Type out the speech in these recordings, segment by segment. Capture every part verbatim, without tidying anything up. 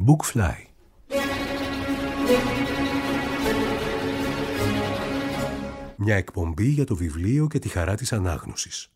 Bookfly. Μια εκπομπή για το βιβλίο και τη χαρά της ανάγνωσης.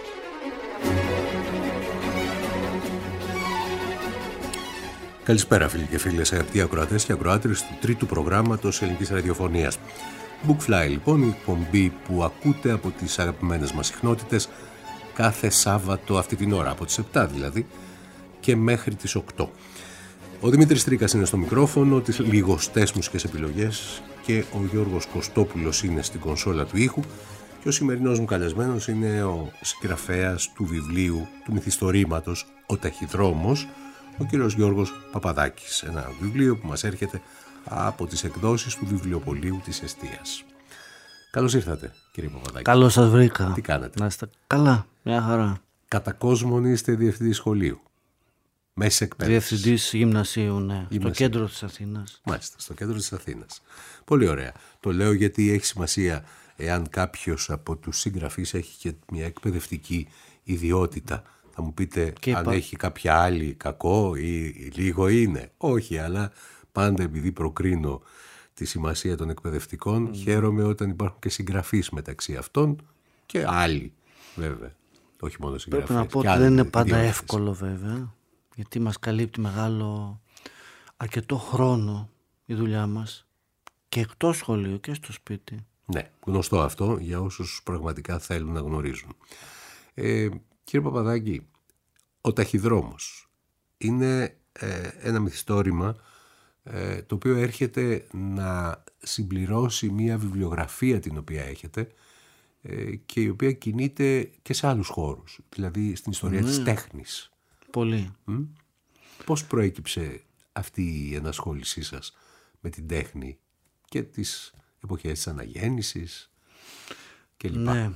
Καλησπέρα φίλοι και φίλες, αγαπητοί ακροατές και ακροάτριες του τρίτου προγράμματος ελληνικής ραδιοφωνίας. Bookfly λοιπόν, η εκπομπή που ακούτε από τις αγαπημένες μας συχνότητες κάθε Σάββατο αυτή την ώρα, από τις επτά δηλαδή και μέχρι τις οκτώ. Ο Δημήτρης Τρίκας είναι στο μικρόφωνο, τις λιγοστές μουσικές επιλογές και ο Γιώργος Κωστόπουλος είναι στην κονσόλα του ήχου και ο σημερινός μου καλεσμένος είναι ο συγγραφέας του βιβλίου του μυθιστορήματος «Ο Ταχυδρόμος», ο κύριος Γιώργος Παπαδάκης, ένα βιβλίο που μας έρχεται από τις εκδόσεις του Βιβλιοπωλείου της Εστίας. Καλώς ήρθατε κύριε Παπαδάκη. Καλώς σας βρήκα. Τι κάνετε? Να είστε καλά, μια χαρά. Κατά κόσμον είστε διευθυντής σχολείου. Μέσης εκπαίδευσης. Διευθυντής γυμνασίου, ναι. Γυμνασίου. Στο κέντρο της Αθήνας. Μάλιστα, στο κέντρο της Αθήνας. Πολύ ωραία. Το λέω γιατί έχει σημασία εάν κάποιος από τους συγγραφείς έχει και μια εκπαιδευτική ιδιότητα. Θα μου πείτε και αν υπά... έχει κάποια άλλη κακό ή λίγο είναι. Όχι, αλλά πάντα επειδή προκρίνω τη σημασία των εκπαιδευτικών, mm. χαίρομαι όταν υπάρχουν και συγγραφείς μεταξύ αυτών και άλλοι βέβαια. Όχι μόνο συγγραφείς. Πρέπει να πω ότι δεν είναι πάντα εύκολο βέβαια, γιατί μας καλύπτει μεγάλο, αρκετό χρόνο η δουλειά μας και εκτός σχολείου και στο σπίτι. Ναι, γνωστό αυτό για όσους πραγματικά θέλουν να γνωρίζουν. Ε, κύριε Παπαδάκη, ο Ταχυδρόμος είναι ε, ένα μυθιστόρημα ε, το οποίο έρχεται να συμπληρώσει μια βιβλιογραφία την οποία έχετε ε, και η οποία κινείται και σε άλλους χώρους, δηλαδή στην ιστορία mm. της τέχνης. Πολύ. Mm? Πώς προέκυψε αυτή η ενασχόλησή σας με την τέχνη και τις εποχές της αναγέννησης και λοιπά? Ναι.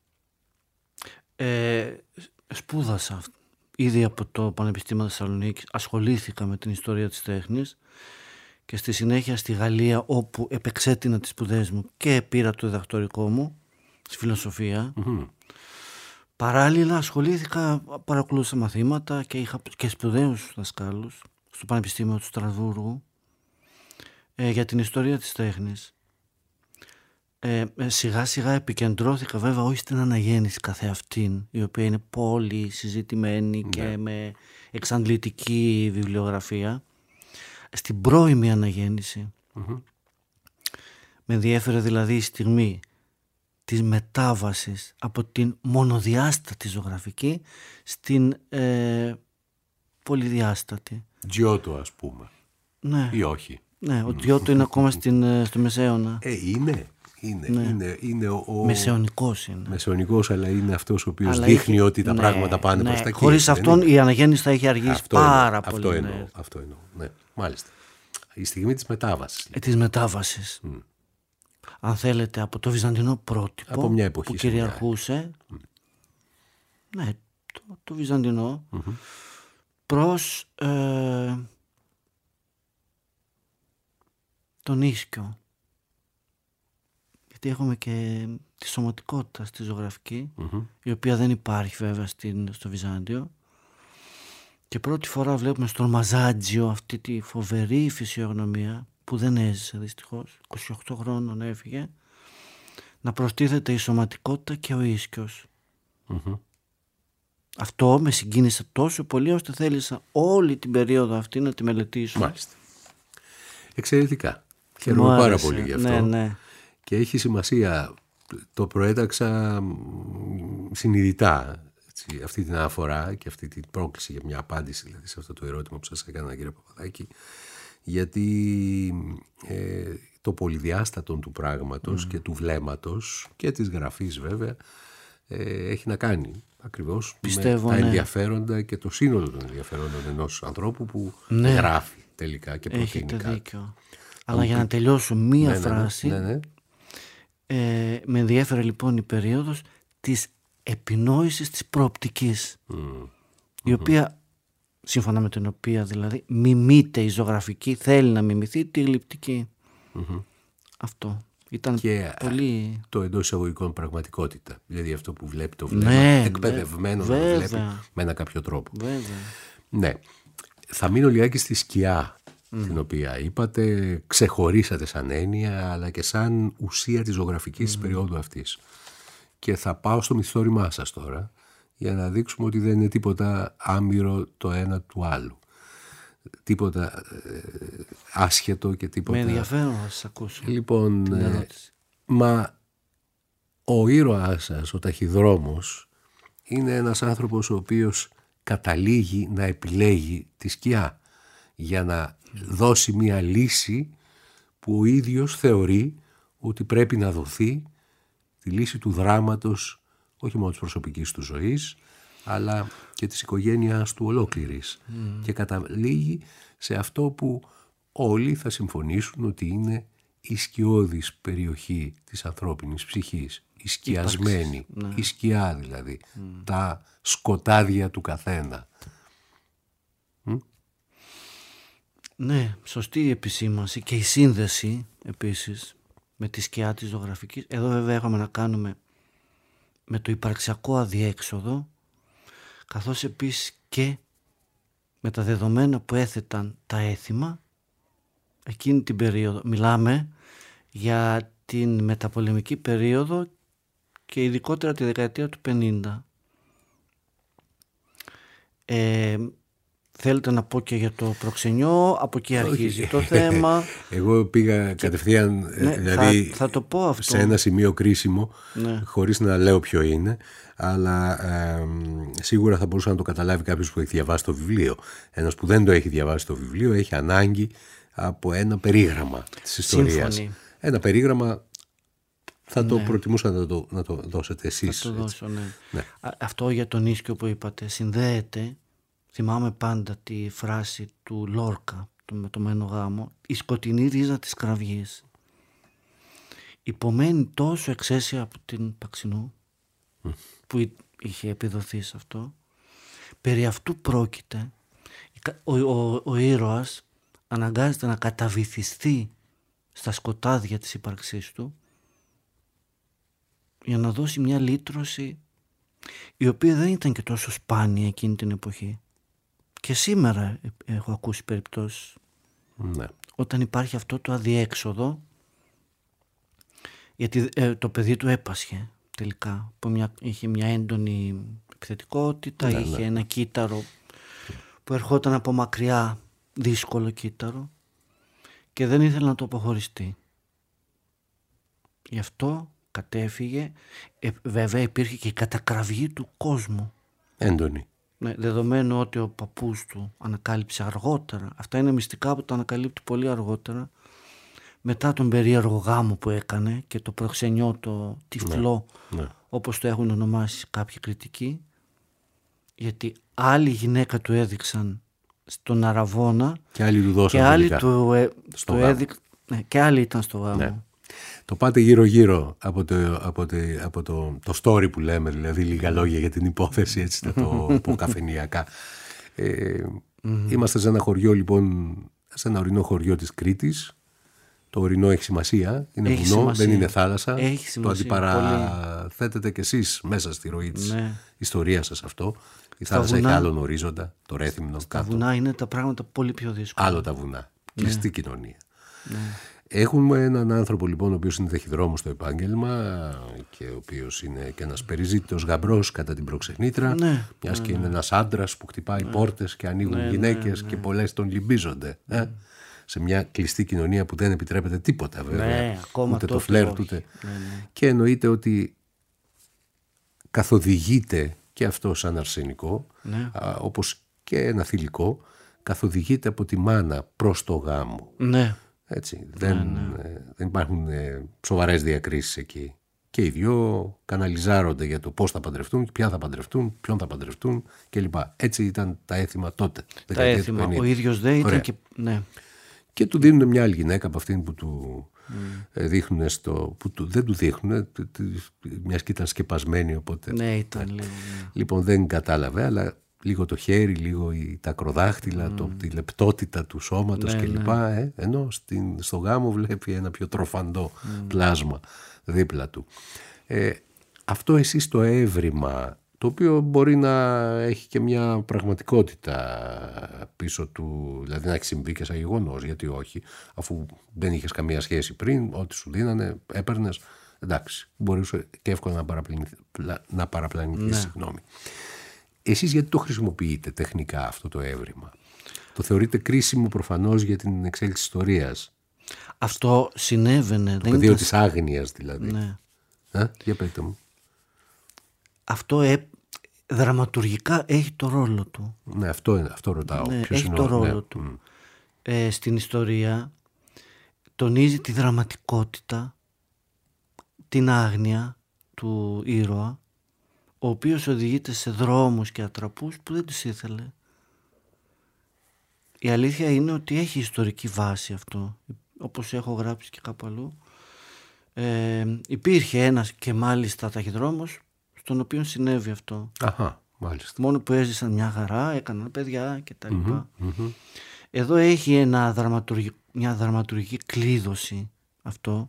Ε, σπούδασα ήδη από το Πανεπιστήμιο Θεσσαλονίκης, ασχολήθηκα με την ιστορία της τέχνης και στη συνέχεια στη Γαλλία, όπου επεξέτεινα τις σπουδές μου και πήρα το διδακτορικό μου στη φιλοσοφία. Mm-hmm. Παράλληλα ασχολήθηκα, παρακολούθησα μαθήματα και είχα και σπουδαίους δασκάλους στο Πανεπιστήμιο του Στρασβούργου ε, για την ιστορία της τέχνης. Ε, σιγά σιγά επικεντρώθηκα βέβαια όχι στην αναγέννηση καθεαυτήν, η οποία είναι πολύ συζητημένη ναι. και με εξαντλητική βιβλιογραφία, στην πρώιμη αναγέννηση. Mm-hmm. Με ενδιέφερε δηλαδή η στιγμή της μετάβασης από την μονοδιάστατη ζωγραφική στην ε, πολυδιάστατη. Τζιότο ας πούμε. Ναι. Ή όχι? Ναι, ο Τζιότο είναι ακόμα στην, στο Μεσαίωνα. Ε, είναι. Είναι, ναι. είναι, είναι ο, ο... Μεσαιωνικός είναι. Μεσαιωνικός, αλλά είναι αυτός ο οποίος αλλά δείχνει έχει... ότι τα ναι, πράγματα πάνε ναι. προς τα εκεί. Χωρίς αυτόν η αναγέννηση θα έχει αργήσει αυτό πάρα εννοώ, πολύ. Αυτό εννοώ, ναι. αυτό εννοώ. Ναι, μάλιστα. Η στιγμή της μετάβασης. Ε, της μετάβασης. Mm. Αν θέλετε, από το βυζαντινό πρότυπο από μια εποχή που κυριαρχούσε, mm. ναι, το, το βυζαντινό, mm-hmm. προς ε, τον ίσκιο. Γιατί έχουμε και τη σωματικότητα στη ζωγραφική, mm-hmm. η οποία δεν υπάρχει βέβαια στην, στο Βυζάντιο. Και πρώτη φορά βλέπουμε στον Μαζάτζιο αυτή τη φοβερή φυσιογνωμία που δεν έζησε δυστυχώς, είκοσι οκτώ χρόνων έφυγε, να προστίθεται η σωματικότητα και ο ίσκιος. Mm-hmm. Αυτό με συγκίνησε τόσο πολύ ώστε θέλησα όλη την περίοδο αυτή να τη μελετήσω. Μάλιστα. Εξαιρετικά. Χαίρομαι πάρα πολύ γι' αυτό. Ναι, ναι. Και έχει σημασία, το προέταξα συνειδητά έτσι, αυτή την αναφορά και αυτή την πρόκληση για μια απάντηση δηλαδή, σε αυτό το ερώτημα που σας έκανα κύριε Παπαδάκη, γιατί ε, το πολυδιάστατο του πράγματος mm. και του βλέμματος και της γραφής βέβαια ε, έχει να κάνει ακριβώς πιστεύω, με τα ναι. ενδιαφέροντα και το σύνολο των ενδιαφέροντων ενός ανθρώπου που ναι. γράφει τελικά και προτείνει κάτι. Έχετε δίκιο. Αλλά θα για να τελειώσω μία ναι, φράση, ναι, ναι, ναι. Ε, με ενδιέφερε λοιπόν η περίοδος της επινόησης της προοπτικής, mm. η οποία, σύμφωνα με την οποία δηλαδή μιμείται η ζωγραφική, θέλει να μιμηθεί τη γλυπτική. Mm-hmm. Αυτό ήταν και πολύ... το εντός εισαγωγικών πραγματικότητα, δηλαδή αυτό που βλέπει το βλέμμα, ναι, εκπαιδευμένο βέβαια, να το βλέπει με ένα κάποιο τρόπο. Βέβαια. Ναι. Θα μείνω λιγάκι στη σκιά mm. την οποία είπατε, ξεχωρίσατε σαν έννοια αλλά και σαν ουσία της ζωγραφικής mm. της περίοδου αυτής. Και θα πάω στο μυθιστόρημά σας τώρα για να δείξουμε ότι δεν είναι τίποτα άμυρο το ένα του άλλου. Τίποτα ε, άσχετο και τίποτα... Με ενδιαφέρον να σας ακούσω. Λοιπόν, ε, μα ο ήρωάς σας, ο ταχυδρόμος, είναι ένας άνθρωπος ο οποίος καταλήγει να επιλέγει τη σκιά για να δώσει μια λύση που ο ίδιος θεωρεί ότι πρέπει να δοθεί, τη λύση του δράματος όχι μόνο της προσωπικής του ζωής αλλά και της οικογένειας του ολόκληρης mm. και καταλήγει σε αυτό που όλοι θα συμφωνήσουν ότι είναι η σκιώδης περιοχή της ανθρώπινης ψυχής, η σκιασμένη, ναι. η σκιά δηλαδή, mm. τα σκοτάδια του καθένα. Mm? Ναι, σωστή η επισήμανση και η σύνδεση επίσης με τη σκιά της ζωγραφικής. Εδώ βέβαια έχουμε να κάνουμε με το υπαρξιακό αδιέξοδο, καθώς επίσης και με τα δεδομένα που έθεταν τα έθιμα εκείνη την περίοδο. Μιλάμε για την μεταπολεμική περίοδο και ειδικότερα τη δεκαετία του πενήντα. Ε, θέλετε να πω και για το προξενιό, από εκεί αρχίζει το θέμα. Εγώ πήγα και... κατευθείαν, ναι, δηλαδή θα, θα το πω αυτό. Σε ένα σημείο κρίσιμο, ναι. χωρίς να λέω ποιο είναι, αλλά ε, σίγουρα θα μπορούσε να το καταλάβει κάποιος που έχει διαβάσει το βιβλίο. Ένας που δεν το έχει διαβάσει το βιβλίο έχει ανάγκη από ένα περίγραμμα της ιστορίας. Σύμφωνοι. Ένα περίγραμμα θα ναι. το προτιμούσα να το, να το δώσετε εσείς. Θα το δώσω, ναι. Ναι. Αυτό για τον Ίσκιο που είπατε συνδέεται, θυμάμαι πάντα τη φράση του Λόρκα το, με το Μένο Γάμο, η σκοτεινή ρίζα της κραυγής υπομένει τόσο εξαίσια από την Παξινού mm. που είχε επιδοθεί σε αυτό. Περί αυτού πρόκειται. Ο, ο, ο ήρωας αναγκάζεται να καταβυθιστεί στα σκοτάδια της ύπαρξής του για να δώσει μια λύτρωση η οποία δεν ήταν και τόσο σπάνια εκείνη την εποχή. Και σήμερα έχω ακούσει περιπτώσεις ναι. όταν υπάρχει αυτό το αδιέξοδο, γιατί ε, το παιδί του έπασχε τελικά, που μια, είχε μια έντονη επιθετικότητα, ναι, είχε ναι. ένα κύτταρο που ερχόταν από μακριά, δύσκολο κύτταρο, και δεν ήθελε να το αποχωριστεί. Γι' αυτό κατέφυγε. Ε, βέβαια υπήρχε και η κατακραυγή του κόσμου. Έντονη. Ναι, δεδομένου ότι ο παππούς του ανακάλυψε αργότερα. Αυτά είναι μυστικά που τα ανακαλύπτει πολύ αργότερα. Μετά τον περίεργο γάμο που έκανε και το προξενιό, το τυφλό, ναι, ναι. όπως το έχουν ονομάσει κάποιοι κριτικοί. Γιατί άλλη γυναίκα του έδειξαν στον Αραβώνα και άλλοι του δώσαν και άλλοι του, ε, του έδειξαν, ναι, και άλλοι ήταν στο γάμο. Ναι. Το πάτε γύρω γύρω από, το, από, το, από το, το story που λέμε, δηλαδή λίγα λόγια για την υπόθεση, έτσι να το πω καφενειακά. Ε, mm-hmm. Είμαστε σε ένα χωριό λοιπόν, σε ένα ορεινό χωριό της Κρήτης. Το ορεινό έχει σημασία, είναι έχει βουνό, σημασία. Δεν είναι θάλασσα. Έχει σημασία, το αντιπαραθέτετε κι εσείς μέσα στη ροή της ναι. ιστορίας σας αυτό. Η στα θάλασσα βουνά, έχει άλλον ορίζοντα, το Ρέθυμνο στα κάτω. Τα βουνά είναι τα πράγματα πολύ πιο δύσκολα. Άλλο τα βουνά, ναι. κλειστή κοινωνία. Ναι. Έχουμε έναν άνθρωπο λοιπόν ο οποίος είναι ταχυδρόμος στο επάγγελμα και ο οποίος είναι και ένας περιζήτητος γαμπρός κατά την προξενήτρα, ναι, μιας ναι, και ναι. είναι ένας άντρας που χτυπάει ναι. πόρτες και ανοίγουν ναι, γυναίκες ναι, ναι. και πολλές τον λυμπίζονται. Ναι. Ε? Σε μια κλειστή κοινωνία που δεν επιτρέπεται τίποτα βέβαια, ναι, ούτε το φλερτ ούτε. Ναι, ναι. Και εννοείται ότι καθοδηγείται και αυτό σαν αρσενικό, ναι. α, όπως και ένα θηλυκό, καθοδηγείται από τη μάνα προς το γάμο. Ναι. Έτσι, δεν, ναι, ναι. Ε, δεν υπάρχουν ε, σοβαρές διακρίσεις εκεί. Και οι δυο καναλιζάρονται για το πώς θα παντρευτούν, ποια θα παντρευτούν, ποιον θα παντρευτούν κλπ. Έτσι ήταν τα έθιμα τότε. Τα έθιμα. Ο ίδιος δεν ήταν και... Ναι. Και του δίνουν μια άλλη γυναίκα από αυτήν που του mm. δείχνουν στο... που του, δεν του δείχνουν, μιας και ήταν σκεπασμένη οπότε... Ναι, ήταν λίγο. Ναι. Λοιπόν, δεν κατάλαβε, αλλά λίγο το χέρι, λίγο τα ακροδάχτυλα, mm. το, τη λεπτότητα του σώματος ναι, κλπ. Ναι. Ε, ενώ στην, στο γάμο βλέπει ένα πιο τροφαντό mm. πλάσμα δίπλα του. Ε, αυτό εσείς το έβριμα το οποίο μπορεί να έχει και μια πραγματικότητα πίσω του, δηλαδή να έχει συμβεί και σαν γεγονός, γιατί όχι, αφού δεν είχες καμία σχέση πριν, ό,τι σου δίνανε, έπαιρνες, εντάξει, μπορούσε και εύκολα να παραπλανηθείς, να παραπλανηθείς, ναι. συγγνώμη. Εσείς γιατί το χρησιμοποιείτε τεχνικά αυτό το έβριμα? Το θεωρείτε κρίσιμο προφανώς για την εξέλιξη της ιστορίας. Αυτό συνέβαινε. Το πεδίο ήταν... της άγνοιας δηλαδή. Ναι. Α, για πέτε μου. Αυτό ε, δραματουργικά έχει το ρόλο του. Ναι, αυτό, είναι, αυτό ρωτάω. Ναι, Ποιος έχει είναι το ο... ρόλο ναι. του. Ε, στην ιστορία τονίζει τη δραματικότητα, την άγνοια του ήρωα, ο οποίος οδηγείται σε δρόμους και ατραπούς που δεν τους ήθελε. Η αλήθεια είναι ότι έχει ιστορική βάση αυτό, όπως έχω γράψει και κάπου αλλού. Ε, υπήρχε ένας και μάλιστα ταχυδρόμος στον οποίο συνέβη αυτό. Αχα, μάλιστα. Μόνο που έζησαν μια χαρά, έκαναν παιδιά και τα λοιπά. Mm-hmm, mm-hmm. Εδώ έχει ένα δραματουργ... μια δραματουργική κλείδωση αυτό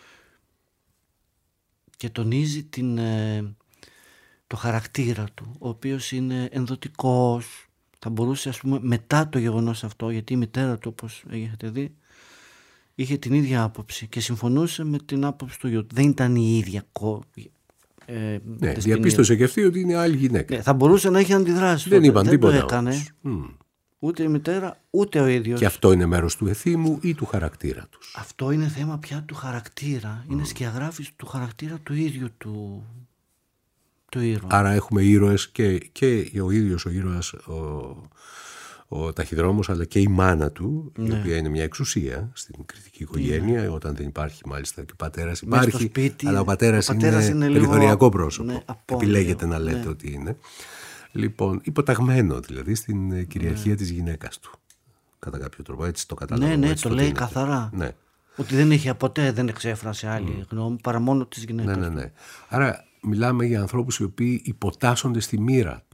και τονίζει την, ε, το χαρακτήρα του, ο οποίος είναι ενδοτικός. Θα μπορούσε, ας πούμε, μετά το γεγονός αυτό, γιατί η μητέρα του, όπως έχετε δει, είχε την ίδια άποψη και συμφωνούσε με την άποψη του γιου. Δεν ήταν η ίδια κο... Ε, ναι, διαπίστωσε και αυτή ότι είναι άλλη γυναίκα. Ναι, θα μπορούσε να έχει αντιδράσει. Δεν είπαν δεν τίποτα. Το έκανε mm. ούτε η μητέρα ούτε ο ίδιος. Και αυτό είναι μέρος του εθήμου ή του χαρακτήρα τους? Αυτό είναι θέμα πια του χαρακτήρα. Mm. Είναι σκιαγράφηση του χαρακτήρα του ίδιου του, του ήρωα. Άρα έχουμε ήρωες και, και ο ίδιος ο ήρωας, ο, ο ταχυδρόμος, αλλά και η μάνα του, ναι. η οποία είναι μια εξουσία στην κριτική οικογένεια, ναι. όταν δεν υπάρχει μάλιστα και ο πατέρας υπάρχει, σπίτι, αλλά ο πατέρας, ο πατέρας είναι, είναι περιθωριακό λίγο... πρόσωπο. Ναι, επιλέγετε να λέτε ναι. ότι είναι. Λοιπόν, υποταγμένο δηλαδή στην κυριαρχία ναι. της γυναίκας του. Κατά κάποιο τρόπο, έτσι το καταλαβαίνω. Ναι, ναι, έτσι το, το λέει δίνεται. καθαρά. Ναι. Ότι δεν είχε ποτέ, δεν εξέφρασε άλλη mm. γνώμη παρά μόνο της γυναίκας. Ναι, ναι, ναι. Άρα μιλάμε για ανθρώπους οι οποίοι υποτάσσονται στη μοίρα.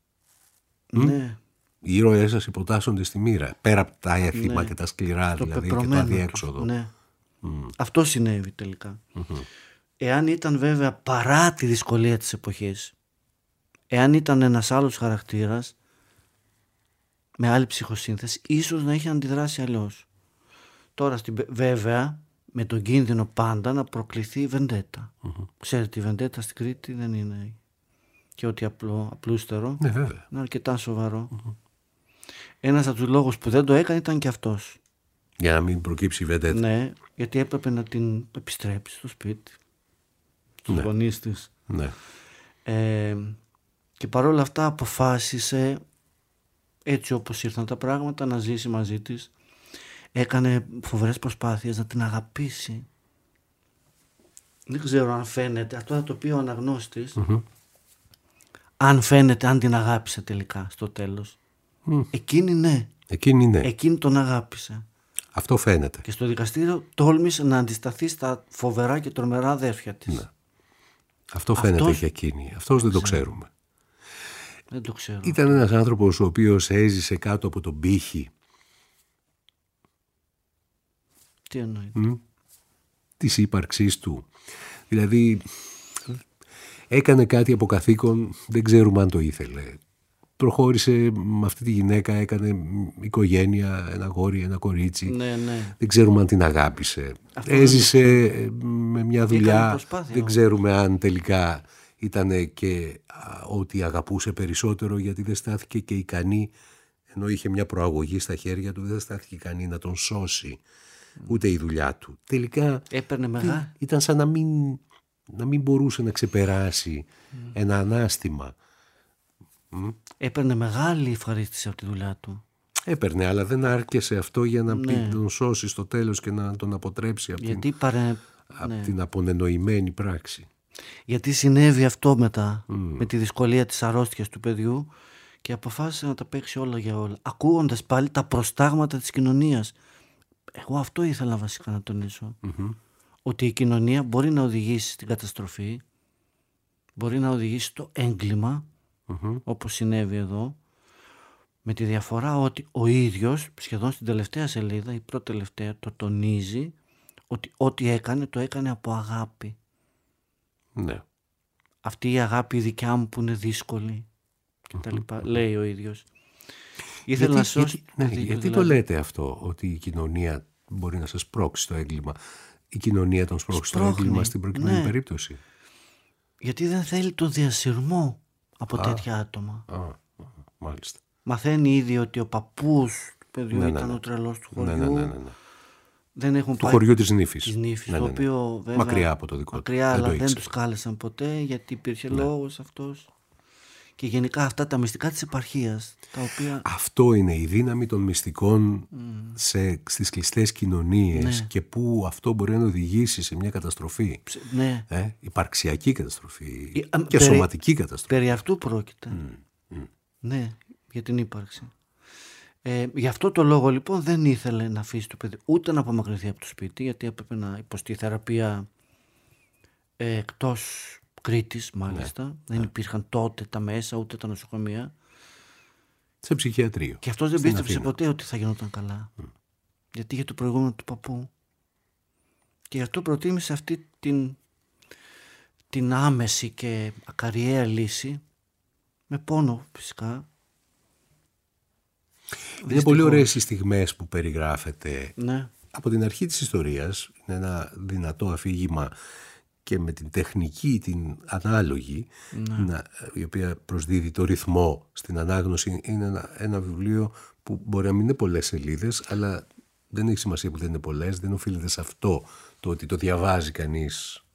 Ναι. Οι ήρωές σας υποτάσσονται στη μοίρα. Πέρα από τα έθιμα ναι. και τα σκληρά, το δηλαδή, και το αδιέξοδο. Ναι. Mm. Αυτό συνέβη τελικά. Mm-hmm. Εάν ήταν βέβαια παρά τη δυσκολία της εποχής, εάν ήταν ένας άλλος χαρακτήρας με άλλη ψυχοσύνθεση, ίσως να είχε αντιδράσει αλλιώς. Τώρα στην, βέβαια με τον κίνδυνο πάντα να προκληθεί η βεντέτα. Mm-hmm. Ξέρετε, η βεντέτα στην Κρήτη δεν είναι και ότι απλό, απλούστερο. Ναι, βέβαια. Είναι αρκετά σοβαρό. Mm-hmm. Ένας από τους λόγους που δεν το έκανε ήταν και αυτός. Για να μην προκύψει η βεντέτα. Ναι, γιατί έπρεπε να την επιστρέψει στο σπίτι, στους ναι. γονείς της. Ναι. Ε, και παρόλα αυτά αποφάσισε, έτσι όπως ήρθαν τα πράγματα, να ζήσει μαζί της. Έκανε φοβερές προσπάθειες να την αγαπήσει. Δεν ξέρω αν φαίνεται, αυτό θα το πει ο αναγνώστης, mm-hmm. αν φαίνεται, αν την αγάπησε τελικά στο τέλος. Mm. Εκείνη ναι. Εκείνη ναι. Εκείνη τον αγάπησε. Αυτό φαίνεται. Και στο δικαστήριο τόλμησε να αντισταθεί στα φοβερά και τρομερά αδέρφια της. Ναι. Αυτό φαίνεται Αυτός... για εκείνη. Αυτός δεν, δεν το ξέρουμε. Δεν το ξέρω. Ήταν ένας άνθρωπος ο οποίος έζησε κάτω από τον πύχη. Τι εννοείται? Mm? Της ύπαρξής του. Δηλαδή έκανε κάτι από καθήκον, δεν ξέρουμε αν το ήθελε. Προχώρησε με αυτή τη γυναίκα, έκανε οικογένεια, ένα γόρι, ένα κορίτσι. Ναι, ναι. Δεν ξέρουμε αν την αγάπησε. Αυτό έζησε με μια δουλειά, δεν ξέρουμε αν τελικά ήταν και ότι αγαπούσε περισσότερο, γιατί δεν στάθηκε και ικανή, ενώ είχε μια προαγωγή στα χέρια του, δεν στάθηκε ικανή να τον σώσει, ούτε η δουλειά του. Τελικά έπαιρνε μεγάλη. Ήταν σαν να μην, να μην μπορούσε να ξεπεράσει mm. ένα ανάστημα. Mm. Έπαιρνε μεγάλη ευχαρίστηση από τη δουλειά του. Έπαιρνε, αλλά δεν άρκεσε αυτό για να ναι. τον σώσει στο τέλος και να τον αποτρέψει από, γιατί την, παρε... από ναι. την απονενοημένη πράξη. Γιατί συνέβη αυτό μετά, mm. με τη δυσκολία της αρρώστιας του παιδιού, και αποφάσισε να τα παίξει όλα για όλα, ακούγοντας πάλι τα προστάγματα της κοινωνίας. Εγώ αυτό ήθελα βασικά να τονίσω. Mm-hmm. Ότι η κοινωνία μπορεί να οδηγήσει στην καταστροφή, μπορεί να οδηγήσει στο έγκλημα, mm-hmm. όπως συνέβη εδώ, με τη διαφορά ότι ο ίδιος σχεδόν στην τελευταία σελίδα, η πρώτη τελευταία, το τονίζει ότι ό,τι έκανε το έκανε από αγάπη. Ναι. αυτή η αγάπη δικιά μου που είναι δύσκολη και τα λοιπά, λέει ο ίδιος. Ήθελε γιατί, να σώσει... Γιατί, ναι, γιατί δηλαδή. Το λέτε αυτό, ότι η κοινωνία μπορεί να σας πρόξει στο έγκλημα? Η κοινωνία τον σπρώξει στο έγκλημα στην προκειμένη ναι. περίπτωση. Γιατί δεν θέλει τον διασυρμό από α, τέτοια άτομα. Α, μάλιστα. Μαθαίνει ήδη ότι ο παππούς του παιδιού ναι, ήταν ναι, ναι. ο τρελός του χωριού. Ναι, ναι, ναι, ναι. Δεν έχουν του πάει... χωριού της Νύφης. Της Νύφης, ναι, ναι, ναι. το οποίο βέβαια... Μακριά από το δικό του. Μακριά, αλλά δεν, δεν τους κάλεσαν ποτέ γιατί υπήρχε ναι. λόγος αυτός. Και γενικά αυτά τα μυστικά της επαρχίας, τα οποία... Αυτό είναι η δύναμη των μυστικών mm. σε, στις κλειστές κοινωνίες ναι. και που αυτό μπορεί να οδηγήσει σε μια καταστροφή. Ναι. Ε, υπαρξιακή καταστροφή η, α, και περί, σωματική καταστροφή. Περί αυτού πρόκειται. Mm. Mm. Ναι, για την ύπαρξη. Ε, γι' αυτό το λόγο λοιπόν δεν ήθελε να αφήσει το παιδί ούτε να απομακρυνθεί από το σπίτι, γιατί έπρεπε να υποστεί θεραπεία ε, εκτός Κρήτης μάλιστα, ναι, δεν ναι. υπήρχαν τότε τα μέσα ούτε τα νοσοκομεία. Σε ψυχιατρίο. Και αυτός δεν πίστεψε ποτέ ότι θα γινόταν καλά. Mm. Γιατί είχε το προηγούμενο του παππού. Και γι' αυτό προτίμησε αυτή την, την άμεση και ακαριαία λύση, με πόνο φυσικά. Είναι δυστυχώς πολύ ωραίες οι στιγμές που περιγράφεται. Ναι. Από την αρχή της ιστορίας είναι ένα δυνατό αφήγημα και με την τεχνική, την ανάλογη, ναι. να, η οποία προσδίδει το ρυθμό στην ανάγνωση. Είναι ένα, ένα βιβλίο που μπορεί να μην είναι πολλές σελίδες, αλλά δεν έχει σημασία που δεν είναι πολλές, δεν οφείλεται σε αυτό το ότι το διαβάζει κανείς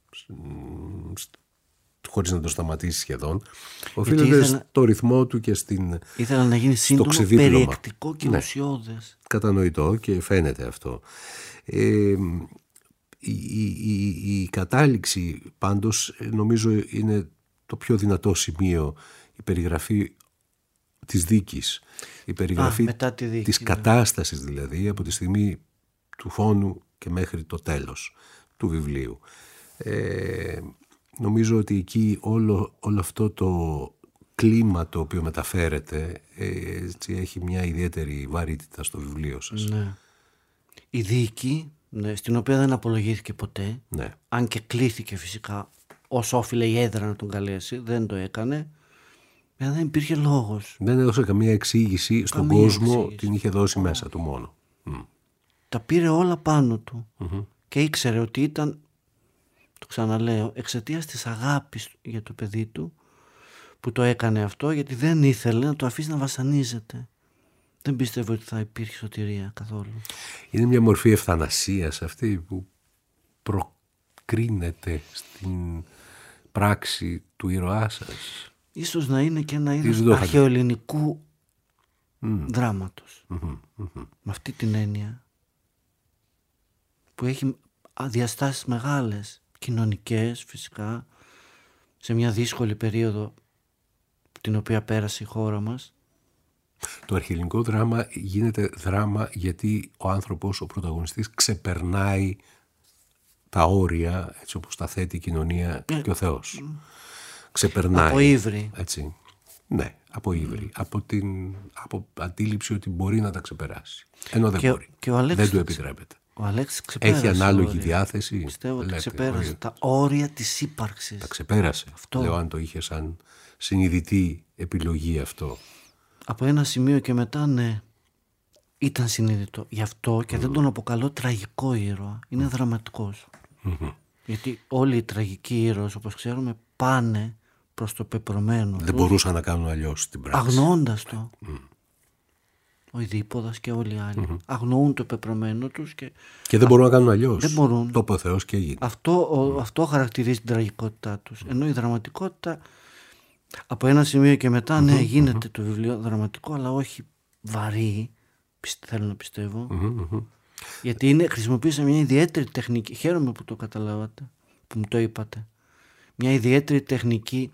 χωρίς να το σταματήσει σχεδόν. Οφείλεται ήθελα... στο ρυθμό του και στην... Ήθελα να γίνει σύντομο, περιεκτικό και ουσιώδες. Ναι. Κατανοητό και φαίνεται αυτό. Ε, Η, η, η κατάληξη πάντως νομίζω είναι το πιο δυνατό σημείο, η περιγραφή της δίκης, η περιγραφή Α, τη δίκη, της ναι. κατάστασης δηλαδή από τη στιγμή του φόνου και μέχρι το τέλος του βιβλίου. Ε, νομίζω ότι εκεί όλο, όλο αυτό το κλίμα το οποίο μεταφέρεται ε, έτσι, έχει μια ιδιαίτερη βαρύτητα στο βιβλίο σας. Ναι. Η δίκη, ναι, στην οποία δεν απολογήθηκε ποτέ, ναι. αν και κλήθηκε φυσικά ως όφιλε η έδρα να τον καλέσει, δεν το έκανε. Δεν υπήρχε λόγος. Δεν έδωσε καμία εξήγηση στον καμία κόσμο, εξήγηση. Την είχε δώσει oh. μέσα του μόνο. Mm. Τα πήρε όλα πάνω του Mm-hmm. και ήξερε ότι ήταν, το ξαναλέω, εξαιτίας της αγάπης για το παιδί του που το έκανε αυτό, γιατί δεν ήθελε να το αφήσει να βασανίζεται. Δεν πίστευε ότι θα υπήρχε σωτηρία καθόλου. Είναι μια μορφή ευθανασίας αυτή που προκρίνεται στην πράξη του ήρωά σας. Ίσως να είναι και ένα είδος αρχαιοελληνικού mm. δράματος. Mm-hmm. Mm-hmm. Με αυτή την έννοια που έχει διαστάσεις μεγάλες, κοινωνικές φυσικά, σε μια δύσκολη περίοδο την οποία πέρασε η χώρα μας. Το αρχαιελληνικό δράμα γίνεται δράμα γιατί ο άνθρωπος, ο πρωταγωνιστής, ξεπερνάει τα όρια έτσι όπως τα θέτει η κοινωνία ε, και ο Θεός. Ξεπερνάει. Από ύβρι. Έτσι. Ναι, από ύβρι. Mm. Από την από αντίληψη ότι μπορεί να τα ξεπεράσει. Ενώ δεν και, μπορεί. Και ο Αλέξης, δεν του επιτρέπεται. Ο Αλέξης ξεπέρασε. Έχει ανάλογη όρια. διάθεση. Πιστεύω ότι λέτε, ξεπέρασε όρια. τα όρια της ύπαρξης. Τα ξεπέρασε. Αυτό. Λέω αν το είχε σαν συνειδητή επιλογή αυτό. Από ένα σημείο και μετά, ναι, ήταν συνείδητο. Γι' αυτό και mm. δεν τον αποκαλώ τραγικό ήρωα. Είναι mm. δραματικός. Mm-hmm. Γιατί όλοι οι τραγικοί ήρωες, όπως ξέρουμε, πάνε προς το πεπρωμένο. Δεν τους, μπορούσαν να κάνουν αλλιώς την πράξη. Αγνοώντας το. Mm. Ο Ιδίπποδας και όλοι οι άλλοι. Mm-hmm. Αγνοούν το πεπρωμένο τους. Και, και δεν α... μπορούν να κάνουν αλλιώς. Δεν μπορούν. Το είπε ο Θεός και έγινε. Αυτό, ο, mm. αυτό χαρακτηρίζει την τραγικότητά τους. Mm. Ενώ η δραματικότητα... Από ένα σημείο και μετά, ναι, γίνεται mm-hmm. το βιβλίο δραματικό, αλλά όχι βαρύ, θέλω να πιστεύω. Mm-hmm. Γιατί είναι, χρησιμοποίησα μια ιδιαίτερη τεχνική, χαίρομαι που το καταλάβατε, που μου το είπατε. Μια ιδιαίτερη τεχνική,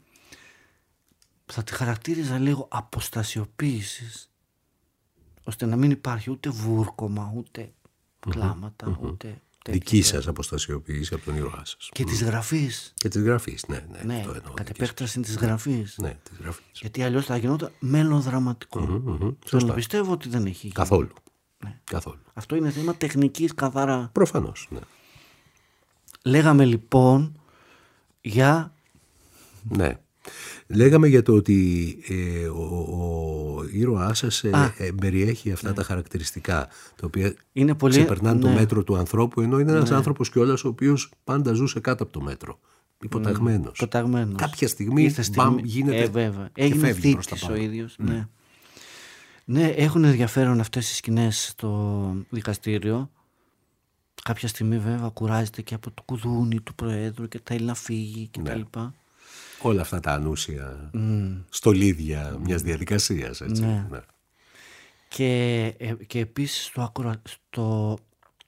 θα τη χαρακτήριζα λίγο αποστασιοποίησης, ώστε να μην υπάρχει ούτε βούρκωμα, ούτε κλάματα, mm-hmm. ούτε... Δική σας αποστασιοποίηση από τον ήρωά σας. Και mm. της γραφής. Και της γραφής, ναι. Ναι, ναι κατ' επέκταση της γραφής. Ναι, της γραφής. Γιατί αλλιώς θα γινόταν μελοδραματικό. Mm-hmm, mm-hmm. Θέλω να πιστεύω ότι δεν έχει γίνει. Καθόλου. Ναι. Καθόλου. Αυτό είναι θέμα τεχνικής καθαρά. Προφανώς, ναι. Λέγαμε λοιπόν για Ναι. Λέγαμε για το ότι ε, ο, ο ήρωάς σας ε, ε, περιέχει αυτά ναι. τα χαρακτηριστικά, τα οποία είναι πολύ... ξεπερνάνε ναι. το μέτρο του ανθρώπου, ενώ είναι ένας ναι. άνθρωπος κιόλας ο οποίος πάντα ζούσε κάτω από το μέτρο. Υποταγμένος. Mm, υποταγμένος. Κάποια στιγμή, στιγμή μπαμ, γίνεται ε, βέβαια. και έγινε φεύγει προς τα θήτης πάνω. Ο ίδιος. Mm. Ναι. ναι, έχουν ενδιαφέρον αυτές οι σκηνές στο δικαστήριο. Κάποια στιγμή βέβαια κουράζεται και από το κουδούνι του Προέδρου και θέλει να φύγει κτλ. Ναι. Όλα αυτά τα ανούσια mm. στολίδια μιας διαδικασίας. Έτσι. Ναι. Ναι. Και, ε, και επίσης στο, ακρο, στο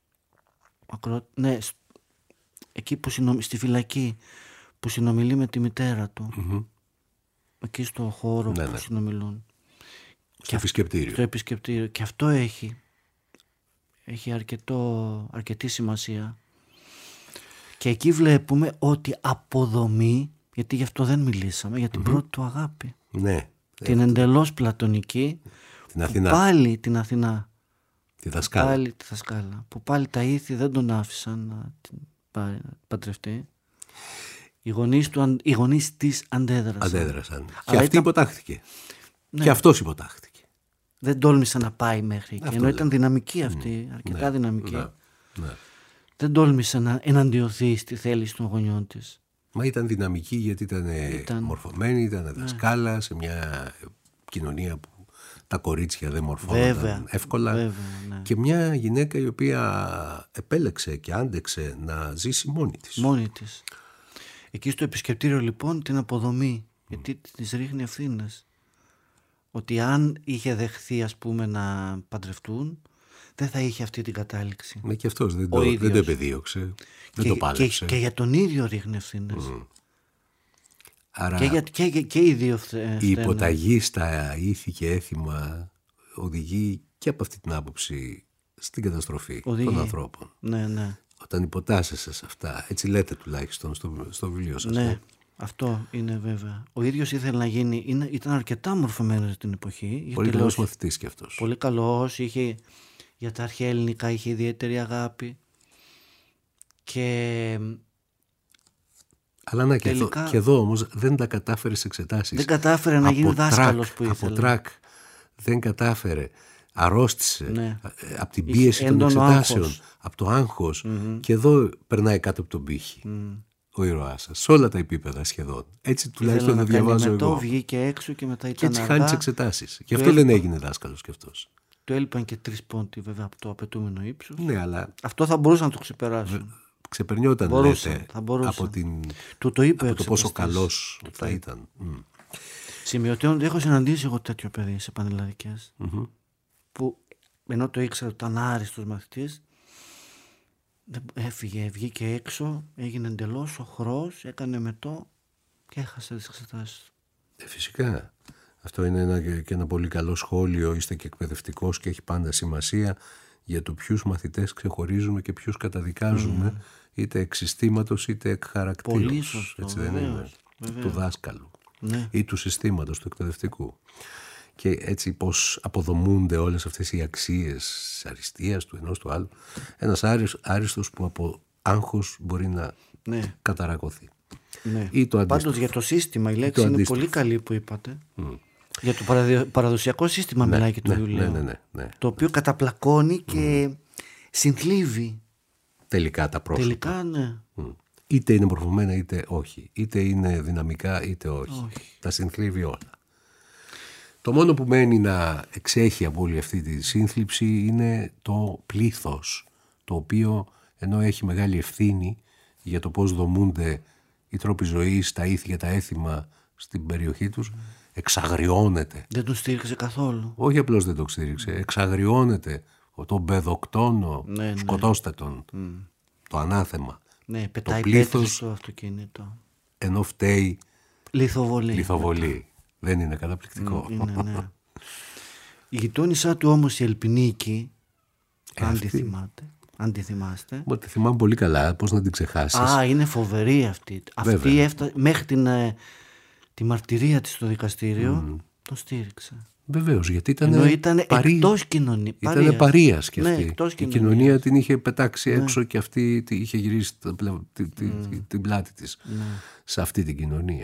ακρο, ναι, στο, εκεί που συνομ, στη φυλακή που συνομιλεί με τη μητέρα του, mm-hmm. εκεί στο χώρο ναι, που ναι. συνομιλούν. Στο επισκεπτήριο. Στο επισκεπτήριο. Και αυτό έχει, έχει αρκετό, αρκετή σημασία. Και εκεί βλέπουμε ότι αποδομεί, γιατί γι' αυτό δεν μιλήσαμε, για την mm-hmm. πρώτη του αγάπη. Ναι. Την εντελώς πλατωνική, την Αθηνά. Πάλι την Αθηνά. Τη δασκάλα. Πάλι τη δασκάλα. Που πάλι τα ήθη δεν τον άφησαν να την παντρευτεί. Οι γονείς, του, οι γονείς της αντέδρασαν. Αντέδρασαν. Και Αλλά αυτή ήταν... υποτάχθηκε. Ναι. Και αυτός υποτάχθηκε. Δεν τόλμησε να πάει μέχρι εκεί. Ενώ ήταν δυναμική αυτή, αρκετά ναι. δυναμική. Ναι. Ναι. Δεν τόλμησε να εναντιωθεί στη θέληση των γονιών της. Μα ήταν δυναμική γιατί ήταν, ήταν... μορφωμένη, ήταν ναι. δασκάλα σε μια κοινωνία που τα κορίτσια δεν μορφώνονταν εύκολα. Βέβαια, ναι. Και μια γυναίκα η οποία επέλεξε και άντεξε να ζήσει μόνη της. Μόνη της. Εκεί στο επισκεπτήριο λοιπόν την αποδομή, mm. γιατί της ρίχνει ευθύνες. Ότι αν είχε δεχθεί ας πούμε να παντρευτούν, δεν θα είχε αυτή την κατάληξη. Ναι, και αυτός δεν το, δεν το επεδίωξε, δεν και, το πάλεψε. Και, και για τον ίδιο ρίχνει ευθύνες. Mm. Άρα και, για, και, και, και οι δύο φταίνε. Η υποταγή στα ήθη και έθιμα οδηγεί και από αυτή την άποψη στην καταστροφή οδηγεί. των ανθρώπων. Ναι, ναι. Όταν υποτάσσεσαι σε αυτά, έτσι λέτε τουλάχιστον στο, στο βιβλίο σας. Ναι, ναι, αυτό είναι βέβαια. Ο ίδιος ήθελε να γίνει, είναι, ήταν αρκετά μορφωμένος στην εποχή. Πολύ καλός μαθητής κι αυτός. Πολύ καλός, είχε, για τα αρχαία ελληνικά είχε ιδιαίτερη αγάπη. Και... Αλλά να και, τελικά... εδώ, και εδώ όμως δεν τα κατάφερε σε εξετάσεις. Δεν κατάφερε να από γίνει τρακ, δάσκαλος που ήθελε. Από τρακ δεν κατάφερε. Αρρώστησε ναι. από την πίεση των εξετάσεων, άγχος. από το άγχος. Mm-hmm. Και εδώ περνάει κάτω από τον πύχη mm. ο ήρωάς σας. Σε όλα τα επίπεδα σχεδόν. Έτσι τουλάχιστον το διαβάζω εγώ. Βγήκε έξω και μετά ήταν και έτσι αργά. χάνει τις εξετάσεις. Γι' αυτό δεν έγινε δάσκαλος κι αυτός. Του έλειπαν και τρεις πόντοι βέβαια από το απαιτούμενο ύψος. Ναι, αλλά... Αυτό θα μπορούσαν να το ξεπεράσουν. Ξεπερνιόταν μπορούσαν, λέτε, θα μπορούσαν. από, την, του το είπε από το πόσο καλός το θα ήταν. Mm. Σημειωτέων, έχω συναντήσει εγώ τέτοιο παιδί σε πανελλαδικές mm-hmm. που ενώ το ήξερα ότι ήταν άριστος μαθητής, έφυγε, βγήκε έξω, έγινε εντελώς οχρός, έκανε μετό και έχασε τις εξετάσεις. Ε, φυσικά. Αυτό είναι ένα, και ένα πολύ καλό σχόλιο. Είστε και εκπαιδευτικός και έχει πάντα σημασία για το ποιους μαθητές ξεχωρίζουμε και ποιους καταδικάζουμε, mm. είτε εξ συστήματος είτε εκ χαρακτήρους. Έτσι δεν βεβαίως, είναι. βεβαίως. Του δάσκαλου ναι. ή του συστήματος, του εκπαιδευτικού. Και έτσι πώς αποδομούνται όλες αυτές οι αξίες της αριστείας του ενός του άλλου. Ένας άριστος που από άγχος μπορεί να ναι. καταρακωθεί. Ναι. Ή το αντίστοιχο. Πάντως για το σύστημα η λέξη είναι πολύ καλή που είπατε. Mm. Για το παραδοσιακό σύστημα ναι, μιλάει και το ναι, βιβλίο. Ναι, ναι, ναι, ναι. Το οποίο καταπλακώνει και mm. συνθλίβει. Τελικά τα πρόσωπα. Τελικά, ναι. Mm. Είτε είναι μορφωμένα είτε όχι. Είτε είναι δυναμικά είτε όχι. όχι. Τα συνθλίβει όλα. Το μόνο που μένει να εξέχει από όλη αυτή τη σύνθλιψη είναι το πλήθος, το οποίο ενώ έχει μεγάλη ευθύνη για το πώς δομούνται οι τρόποι ζωής, τα ήθη και τα έθιμα στην περιοχή τους, mm. εξαγριώνεται. Δεν τον στήριξε καθόλου. Όχι απλώς δεν τον στήριξε, εξαγριώνεται τον παιδοκτόνο, ναι, σκοτώστε τον, mm. το ανάθεμα. Ναι, πετάει πέτρες στο αυτοκίνητο. Ενώ φταίει λιθοβολή. λιθοβολή. Δεν είναι καταπληκτικό. Είναι, ναι. Η γειτόνισά του όμως η Ελπινίκη, ε, αν τη θυμάται, αν τη θυμάστε. Μα τη θυμάμαι πολύ καλά, πώς να την ξεχάσεις. Α, είναι φοβερή αυτή. Βέβαια. Αυτή έφτα... μέχρι την, τη μαρτυρία της στο δικαστήριο mm. τον στήριξε. Βεβαίως, γιατί ήταν, ήταν παρή... εκτός κοινωνίας. Ήταν παρείας και αυτή. Ναι, η κοινωνία την είχε πετάξει ναι. έξω και αυτή είχε γυρίσει την, την, mm. την πλάτη της mm. σε αυτή την κοινωνία.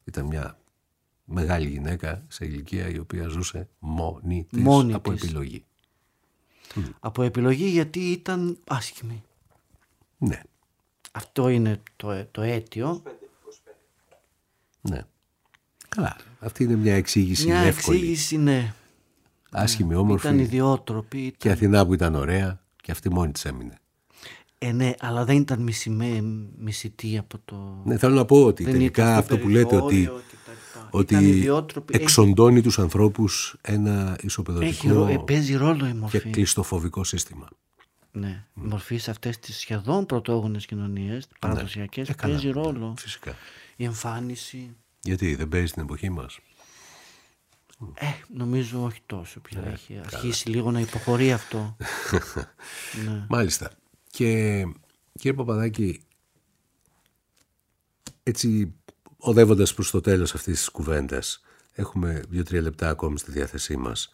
Ήταν μια μεγάλη γυναίκα σε ηλικία η οποία ζούσε μόνη της, μόνη από της. επιλογή. Από επιλογή γιατί ήταν άσχημη. Ναι. Αυτό είναι το, το αίτιο. Ναι. Καλά. Αυτή είναι μια εξήγηση Μια εύκολη. εξήγηση, ναι. Άσχημη, Ναι. όμορφη. Ήταν ιδιότροπη. Ήταν... Και Αθηνά που ήταν ωραία και αυτή μόνη της έμεινε. Ε, ναι, αλλά δεν ήταν μισημέ, μισητή από το... Ναι, θέλω να πω ότι δεν τελικά αυτό που λέτε ότι, ότι εξοντώνει τους ανθρώπους ένα ισοπεδωτικό Έχει, παίζει ρόλο η μορφή. Και κλειστοφοβικό σύστημα. Ναι, mm. η μορφή σε αυτές τις σχεδόν πρωτόγονες κοινωνίες, παραδοσιακές, ναι. παίζει ρόλο. Φυσικά. Η εμφάνιση. Γιατί δεν παίζει στην εποχή μας? Ε, νομίζω όχι τόσο πια. Ε, έχει καλά. Αρχίσει λίγο να υποχωρεί αυτό. Ναι. Μάλιστα. Και κύριε Παπαδάκη, έτσι οδεύοντας προς το τέλος αυτής της κουβέντας, έχουμε δύο-τρία λεπτά ακόμη στη διάθεσή μας.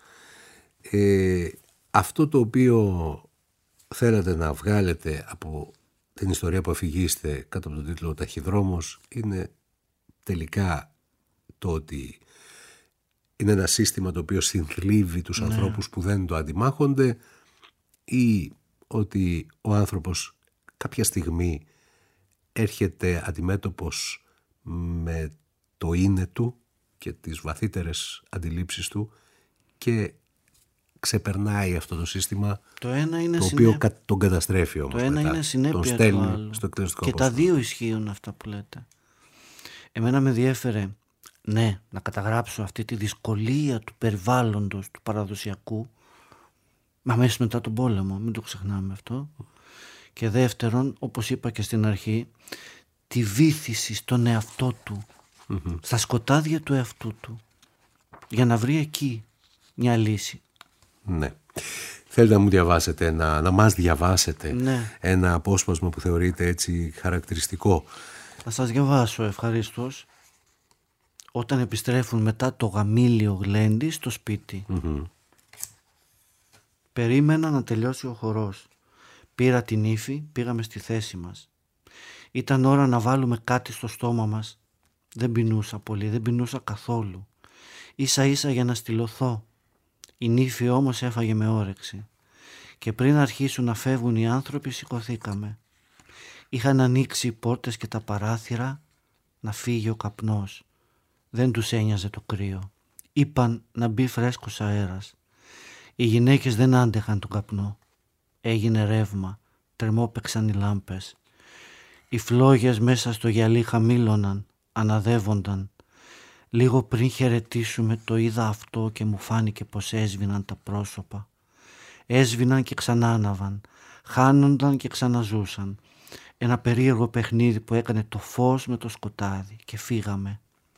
Ε, αυτό το οποίο θέλατε να βγάλετε από την ιστορία που αφηγείστε κάτω από τον τίτλο «Ταχυδρόμος» είναι τελικά το ότι είναι ένα σύστημα το οποίο συνθλίβει τους ναι. ανθρώπους που δεν το αντιμάχονται, ή ότι ο άνθρωπος κάποια στιγμή έρχεται αντιμέτωπος με το είναι του και τις βαθύτερες αντιλήψεις του και ξεπερνάει αυτό το σύστημα, το, ένα είναι το οποίο συνέ... τον καταστρέφει όμως. Το ένα μετά. είναι συνέπεια του άλλου. Στο και απόστολο. Τα δύο ισχύουν αυτά που λέτε. Εμένα με διέφερε, ναι, να καταγράψω αυτή τη δυσκολία του περιβάλλοντος, του παραδοσιακού, μα αμέσως μετά τον πόλεμο, μην το ξεχνάμε αυτό. Και δεύτερον, όπως είπα και στην αρχή, τη βύθιση στον εαυτό του, mm-hmm. στα σκοτάδια του εαυτού του, για να βρει εκεί μια λύση. Ναι. Θέλετε να μου διαβάσετε, να, να μας διαβάσετε ναι. ένα απόσπασμα που θεωρείτε έτσι χαρακτηριστικό? Θα σας διαβάσω ευχαρίστως. Όταν επιστρέφουν μετά το γαμήλιο γλέντι στο σπίτι. Mm-hmm. Περίμενα να τελειώσει ο χορός. Πήρα την ύφη, πήγαμε στη θέση μας. Ήταν ώρα να βάλουμε κάτι στο στόμα μας. Δεν πεινούσα πολύ, δεν πεινούσα καθόλου. Ίσα ίσα για να στυλωθώ. Η νύφη όμως έφαγε με όρεξη. Και πριν αρχίσουν να φεύγουν οι άνθρωποι σηκωθήκαμε. Είχαν ανοίξει οι πόρτες και τα παράθυρα να φύγει ο καπνός. Δεν τους ένοιαζε το κρύο. Είπαν να μπει φρέσκος αέρας. Οι γυναίκες δεν άντεχαν τον καπνό. Έγινε ρεύμα, τρεμόπαιξαν οι λάμπες. Οι φλόγες μέσα στο γυαλί χαμήλωναν, αναδεύονταν. Λίγο πριν χαιρετήσουμε το είδα αυτό και μου φάνηκε πως έσβηναν τα πρόσωπα. Έσβηναν και ξανάναβαν, χάνονταν και ξαναζούσαν. Ένα περίεργο παιχνίδι που έκανε το φως με το σκοτάδι και φύγαμε.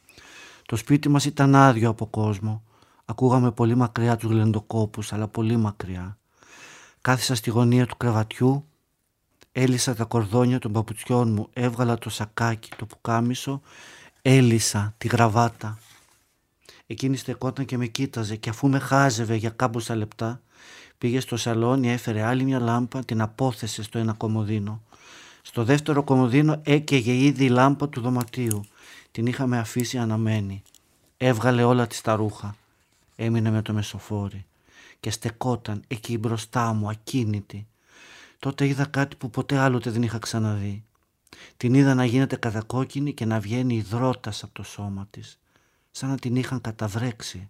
Το σπίτι μας ήταν άδειο από κόσμο. Ακούγαμε πολύ μακριά τους γλεντοκόπους, αλλά πολύ μακριά. Κάθισα στη γωνία του κρεβατιού, έλυσα τα κορδόνια των παπουτσιών μου, έβγαλα το σακάκι, το πουκάμισο, έλυσα τη γραβάτα. Εκείνη στεκόταν και με κοίταζε και αφού με χάζευε για κάμποσα λεπτά, πήγε στο σαλόνι, έφερε άλλη μια λάμπα, την απόθεσε στο ένα κομοδίνο. Στο δεύτερο κομοδίνο έκαιγε ήδη η λάμπα του δωματίου. Την είχαμε αφήσει αναμένη. Έβγαλε όλα της τα ρούχα. Έμεινε με το μεσοφόρι και στεκόταν εκεί μπροστά μου ακίνητη. Τότε είδα κάτι που ποτέ άλλοτε δεν είχα ξαναδεί. Την είδα να γίνεται κατακόκκινη και να βγαίνει υδρότας από το σώμα της, σαν να την είχαν καταβρέξει.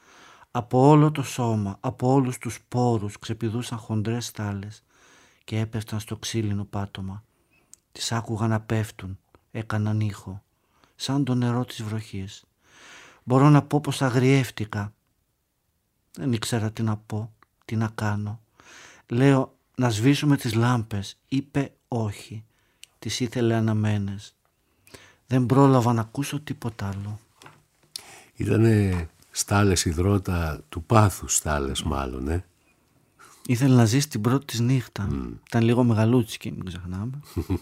Από όλο το σώμα, από όλους τους πόρους ξεπηδούσαν χοντρές στάλες και έπεφταν στο ξύλινο πάτωμα. Τις άκουγα να πέφτουν, έκαναν ήχο, σαν το νερό της βροχής. Μπορώ να πω πως αγριεύτηκα. Δεν ήξερα τι να πω, τι να κάνω. Λέω να σβήσουμε τις λάμπες. Είπε όχι. Τις ήθελε αναμένες. Δεν πρόλαβα να ακούσω τίποτα άλλο. Ήτανε στάλες υδρότα του πάθους στάλες μάλλον, ε. Ήθελε να ζήσει την πρώτη της νύχτα. Mm. Ήταν λίγο μεγαλούτσικη, μην ξεχνάμε.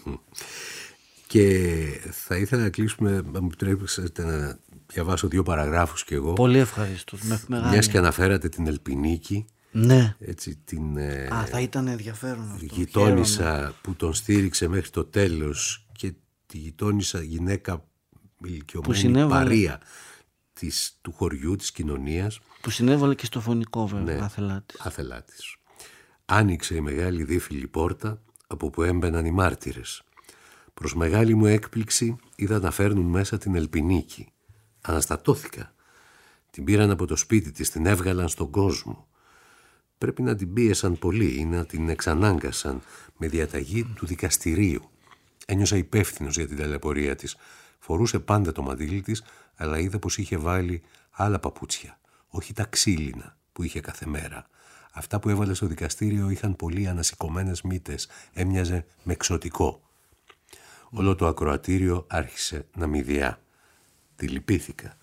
Και θα ήθελα να κλείσουμε, να μου επιτρέψετε να διαβάσω δύο παραγράφους κι εγώ. Πολύ ευχαριστώ. Μιας και αναφέρατε την Ελπινίκη. Ναι. Έτσι, την, Α, θα ήταν ενδιαφέρον αυτό. Γειτόνισσα που τον στήριξε μέχρι το τέλος και τη γειτόνισσα γυναίκα ηλικιωμένη συνέβαλε... παρία της, του χωριού, της κοινωνίας. Που συνέβαλε και στο φωνικό βέβαια, ναι, άθελά της. άθελά της. Άνοιξε η μεγάλη δίφυλη πόρτα από που έμπαιναν οι μάρτυρες. Προς μεγάλη μου έκπληξη είδα να φέρνουν μέσα την Ελπινίκη. Αναστατώθηκα. Την πήραν από το σπίτι της, την έβγαλαν στον κόσμο. Πρέπει να την πίεσαν πολύ ή να την εξανάγκασαν με διαταγή του δικαστηρίου. Ένιωσα υπεύθυνος για την ταλαιπωρία της. Φορούσε πάντα το μαντίλι της, αλλά είδα πως είχε βάλει άλλα παπούτσια. Όχι τα ξύλινα που είχε κάθε μέρα. Αυτά που έβαλε στο δικαστήριο είχαν πολύ ανασηκωμένες μύτες. Έμοιαζε με εξωτικό. Όλο το ακροατήριο άρχισε να μηδιά. Τη λυπήθηκα.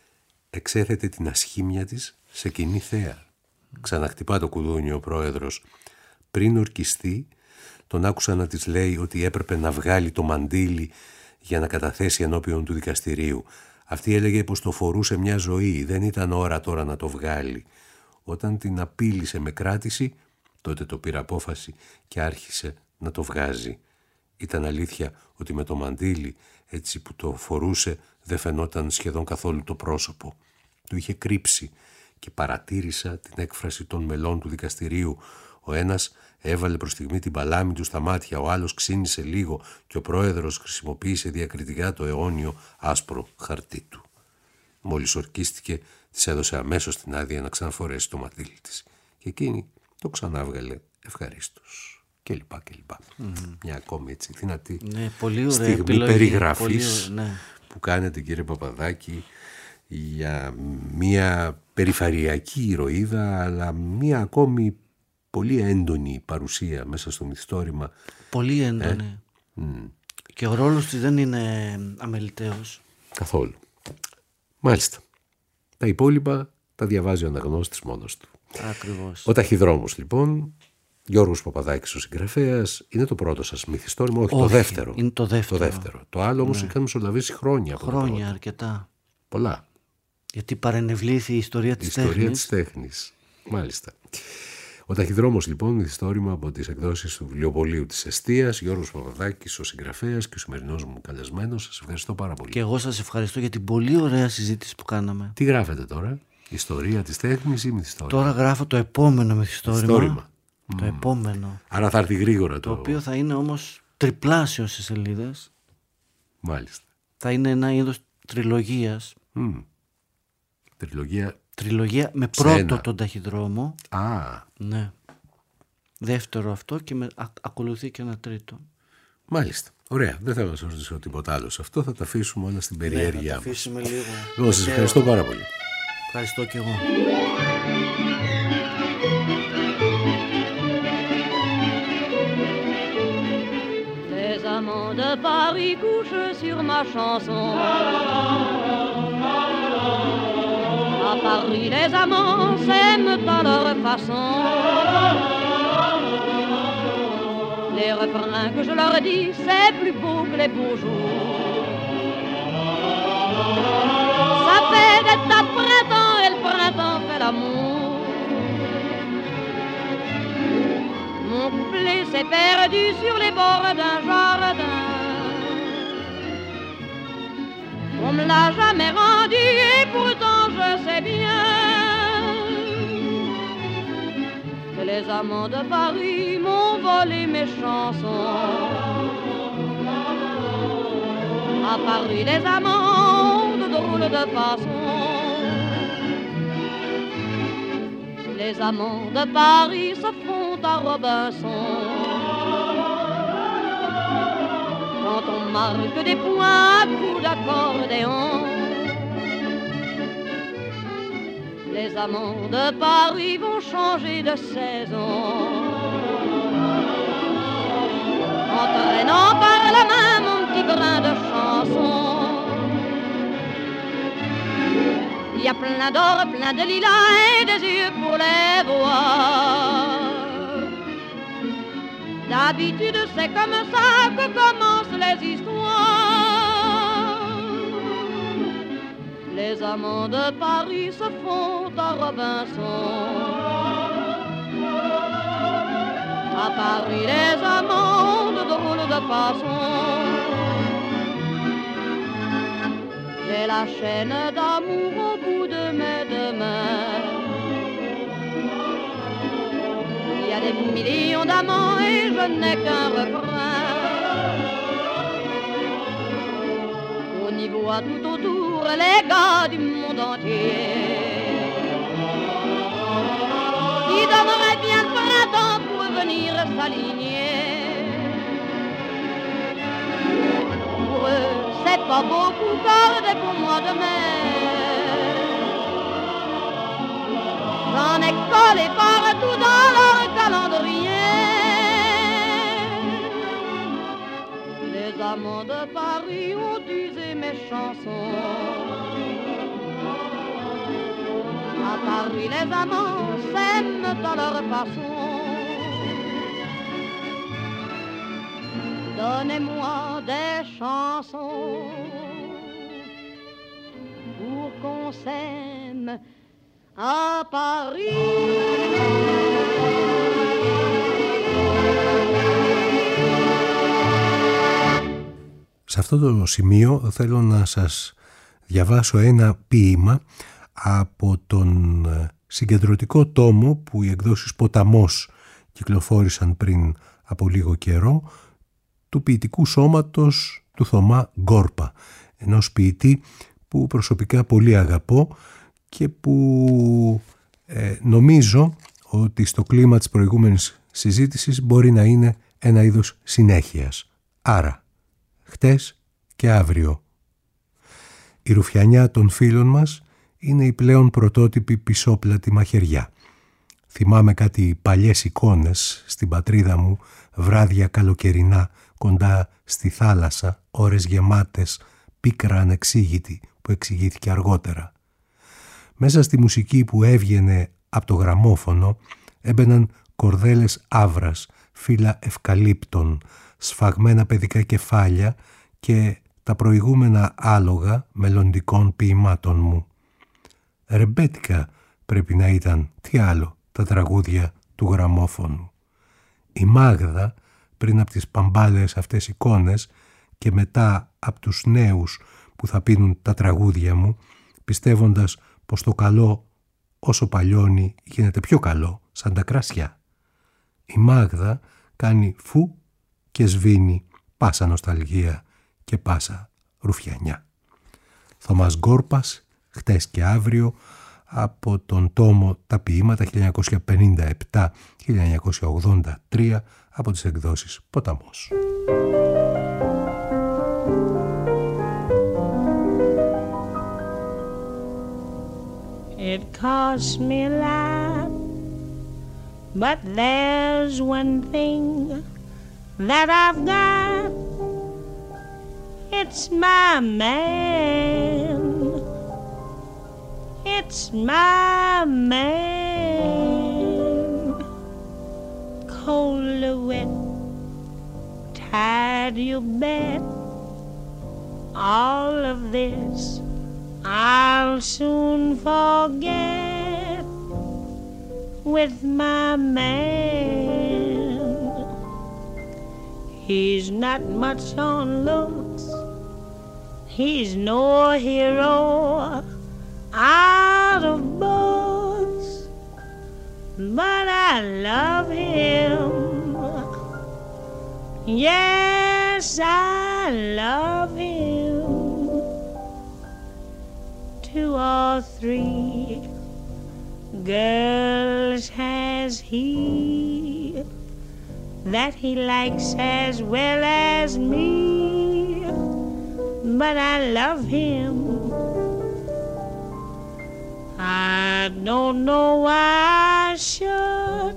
Εξέθετε την ασχήμια της σε κοινή θέα. Ξαναχτυπά το κουδούνι ο πρόεδρος. Πριν ορκιστεί, τον άκουσα να της λέει ότι έπρεπε να βγάλει το μαντίλι για να καταθέσει ενώπιον του δικαστηρίου. Αυτή έλεγε πως το φορούσε μια ζωή, δεν ήταν ώρα τώρα να το βγάλει. Όταν την απείλησε με κράτηση, τότε το πήρε απόφαση και άρχισε να το βγάζει. Ήταν αλήθεια ότι με το μαντίλι, έτσι που το φορούσε, δεν φαινόταν σχεδόν καθόλου το πρόσωπο. Το είχε κρύψει και παρατήρησα την έκφραση των μελών του δικαστηρίου. Ο ένας έβαλε προς στιγμή την παλάμη του στα μάτια, ο άλλος ξύνησε λίγο και ο πρόεδρος χρησιμοποίησε διακριτικά το αιώνιο άσπρο χαρτί του. Μόλις ορκίστηκε, της έδωσε αμέσως την άδεια να ξαναφορέσει το μαντίλι της. Και εκείνη το ξανάβγαλε ευχαρίστως. Και λοιπά και λοιπά. Mm. Μια ακόμη έτσι δυνατή ναι, πολύ ωραία στιγμή επιλογή, περιγραφής πολύ, ναι. που κάνετε, κύριε Παπαδάκη, για μια περιφερειακή ηρωίδα, αλλά μια ακόμη πολύ έντονη παρουσία μέσα στο μυθιστόρημα. Πολύ έντονη. Ε? Mm. Και ο ρόλος της δεν είναι αμεληταίος. Καθόλου. Μάλιστα. Τα υπόλοιπα τα διαβάζει ο αναγνώστης μόνος του. Ακριβώς. Ο Ταχυδρόμος λοιπόν, Γιώργος Παπαδάκης ο συγγραφέας, είναι το πρώτο σας μυθιστόρημα, όχι, όχι το δεύτερο. Είναι το δεύτερο. Το, δεύτερο. Το άλλο όμως ναι. είχαν μεσολαβήσει χρόνια. Από χρόνια το αρκετά. Πολλά. Γιατί παρενευλήθη η ιστορία της η ιστορία τέχνης. της τέχνης. Μάλιστα. Ο Ταχυδρόμος λοιπόν, μυθιστόρημα από τις εκδόσεις του βιβλιοπωλείου της Εστίας, Γιώργος Παπαδάκης ο συγγραφέας και ο σημερινός μου καλεσμένος. Σας ευχαριστώ πάρα πολύ. Και εγώ σας ευχαριστώ για την πολύ ωραία συζήτηση που κάναμε. Τι γράφετε τώρα, ιστορία της τέχνης ή μυθιστόρημα? Τώρα γράφω το επόμενο μυθιστόρημα. Μυθιστόρημα. Το mm. επόμενο. Άρα θα έρθει γρήγορα το... Το οποίο θα είναι όμως τριπλάσιο σε σελίδες. Μάλιστα. Θα είναι ένα είδος τριλογίας. Mm. Τριλογία... Τριλογία με πρώτο τον Ταχυδρόμο. Α. Ναι. Δεύτερο αυτό και με, α, ακολουθεί και ένα τρίτο. Μάλιστα. Ωραία. Δεν θέλω να σας ρωτήσω τίποτα άλλο σε αυτό. Θα τα αφήσουμε όλα στην περιέργειά μας. Θα τα αφήσουμε λίγο. Εγώ σας ευχαριστώ πάρα πολύ. Ευχαριστώ και εγώ. Les amants de Paris couchent sur ma chanson. À Paris, les amants s'aiment à leur façon. Les refrains que je leur dis, c'est plus beau que les beaux jours. Ça fait d'être à printemps et le printemps fait l'amour. Mon couplet s'est perdu sur les bords d'un jardin. On me l'a jamais rendu et pourtant je sais bien que les amants de Paris m'ont volé mes chansons. À Paris les amants ont de drôles de façons. Les amants de Paris se font à Robinson. Quand on marque des points à coups d'accordéon. Les amants de Paris vont changer de saison. Entraînant par la main mon petit brin de chanson. Il y a plein d'or, plein de lilas et des yeux pour les voir. D'habitude c'est comme ça que commencent les histoires. Les amants de Paris se font à Robinson. À Paris les amants de drôles de façon. J'ai la chaîne d'amour au bout de mes deux mains. Il y a des millions d'amants et je n'ai qu'un refrain. On y voit tout autour les gars du monde entier qui donneraient bien le printemps pour venir s'aligner. Pour eux, c'est pas beaucoup, car des pour moi de mer. J'en ai collé partout dans leur calendrier. Les amants de Paris ont usé mes chansons. À Paris, les amants s'aiment à leur façon. Donnez-moi des chansons pour qu'on s'aime à Paris. Σε αυτό το σημείο θέλω να σας διαβάσω ένα ποίημα από τον συγκεντρωτικό τόμο που οι εκδόσεις Ποταμός κυκλοφόρησαν πριν από λίγο καιρό, του ποιητικού σώματος του Θωμά Γκόρπα, ενός ποιητή που προσωπικά πολύ αγαπώ και που ε, νομίζω ότι στο κλίμα της προηγούμενης συζήτησης μπορεί να είναι ένα είδος συνέχειας. Άρα, χτες και αύριο. Η ρουφιανιά των φίλων μας είναι η πλέον πρωτότυπη πισόπλατη μαχαιριά. Θυμάμαι κάτι παλιές εικόνες στην πατρίδα μου, βράδια καλοκαιρινά, κοντά στη θάλασσα, ώρες γεμάτες, πίκρα ανεξήγητη που εξηγήθηκε αργότερα. Μέσα στη μουσική που έβγαινε από το γραμμόφωνο έμπαιναν κορδέλες άβρας, φύλλα ευκαλύπτων, σφαγμένα παιδικά κεφάλια και τα προηγούμενα άλογα μελλοντικών ποιημάτων μου. Ρεμπέτικα πρέπει να ήταν, τι άλλο, τα τραγούδια του γραμμόφωνου. Η Μάγδα, πριν από τις παμπάλες αυτές εικόνες και μετά από τους νέους που θα πίνουν τα τραγούδια μου, πιστεύοντας πως το καλό όσο παλιώνει γίνεται πιο καλό, σαν τα κρασιά. Η Μάγδα κάνει φου και σβήνει πάσα νοσταλγία και πάσα ρουφιανιά. Θωμάς Γκόρπας, χτες και αύριο, από τον τόμο «Τα ποίηματα» χίλια εννιακόσια πενήντα επτά με χίλια εννιακόσια ογδόντα τρία από τις εκδόσεις Ποταμός. It costs me a lot, but there's one thing that I've got. It's my man. It's my man. Cold or wet, tired you bet. All of this I'll soon forget with my man. He's not much on looks, he's no hero out of books, but I love him. Yes, I love him. Two or three girls has he that he likes as well as me, but I love him. I don't know why I should.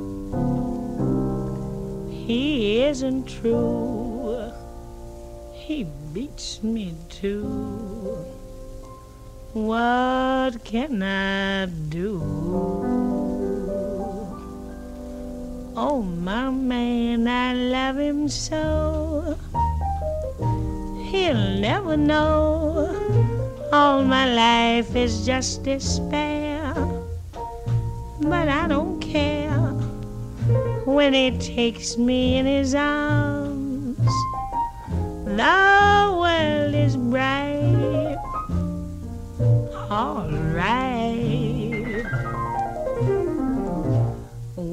He isn't true. He beats me too. What can I do? Oh, my man, I love him so. He'll never know. All my life is just despair, but I don't care when he takes me in his arms. The world is bright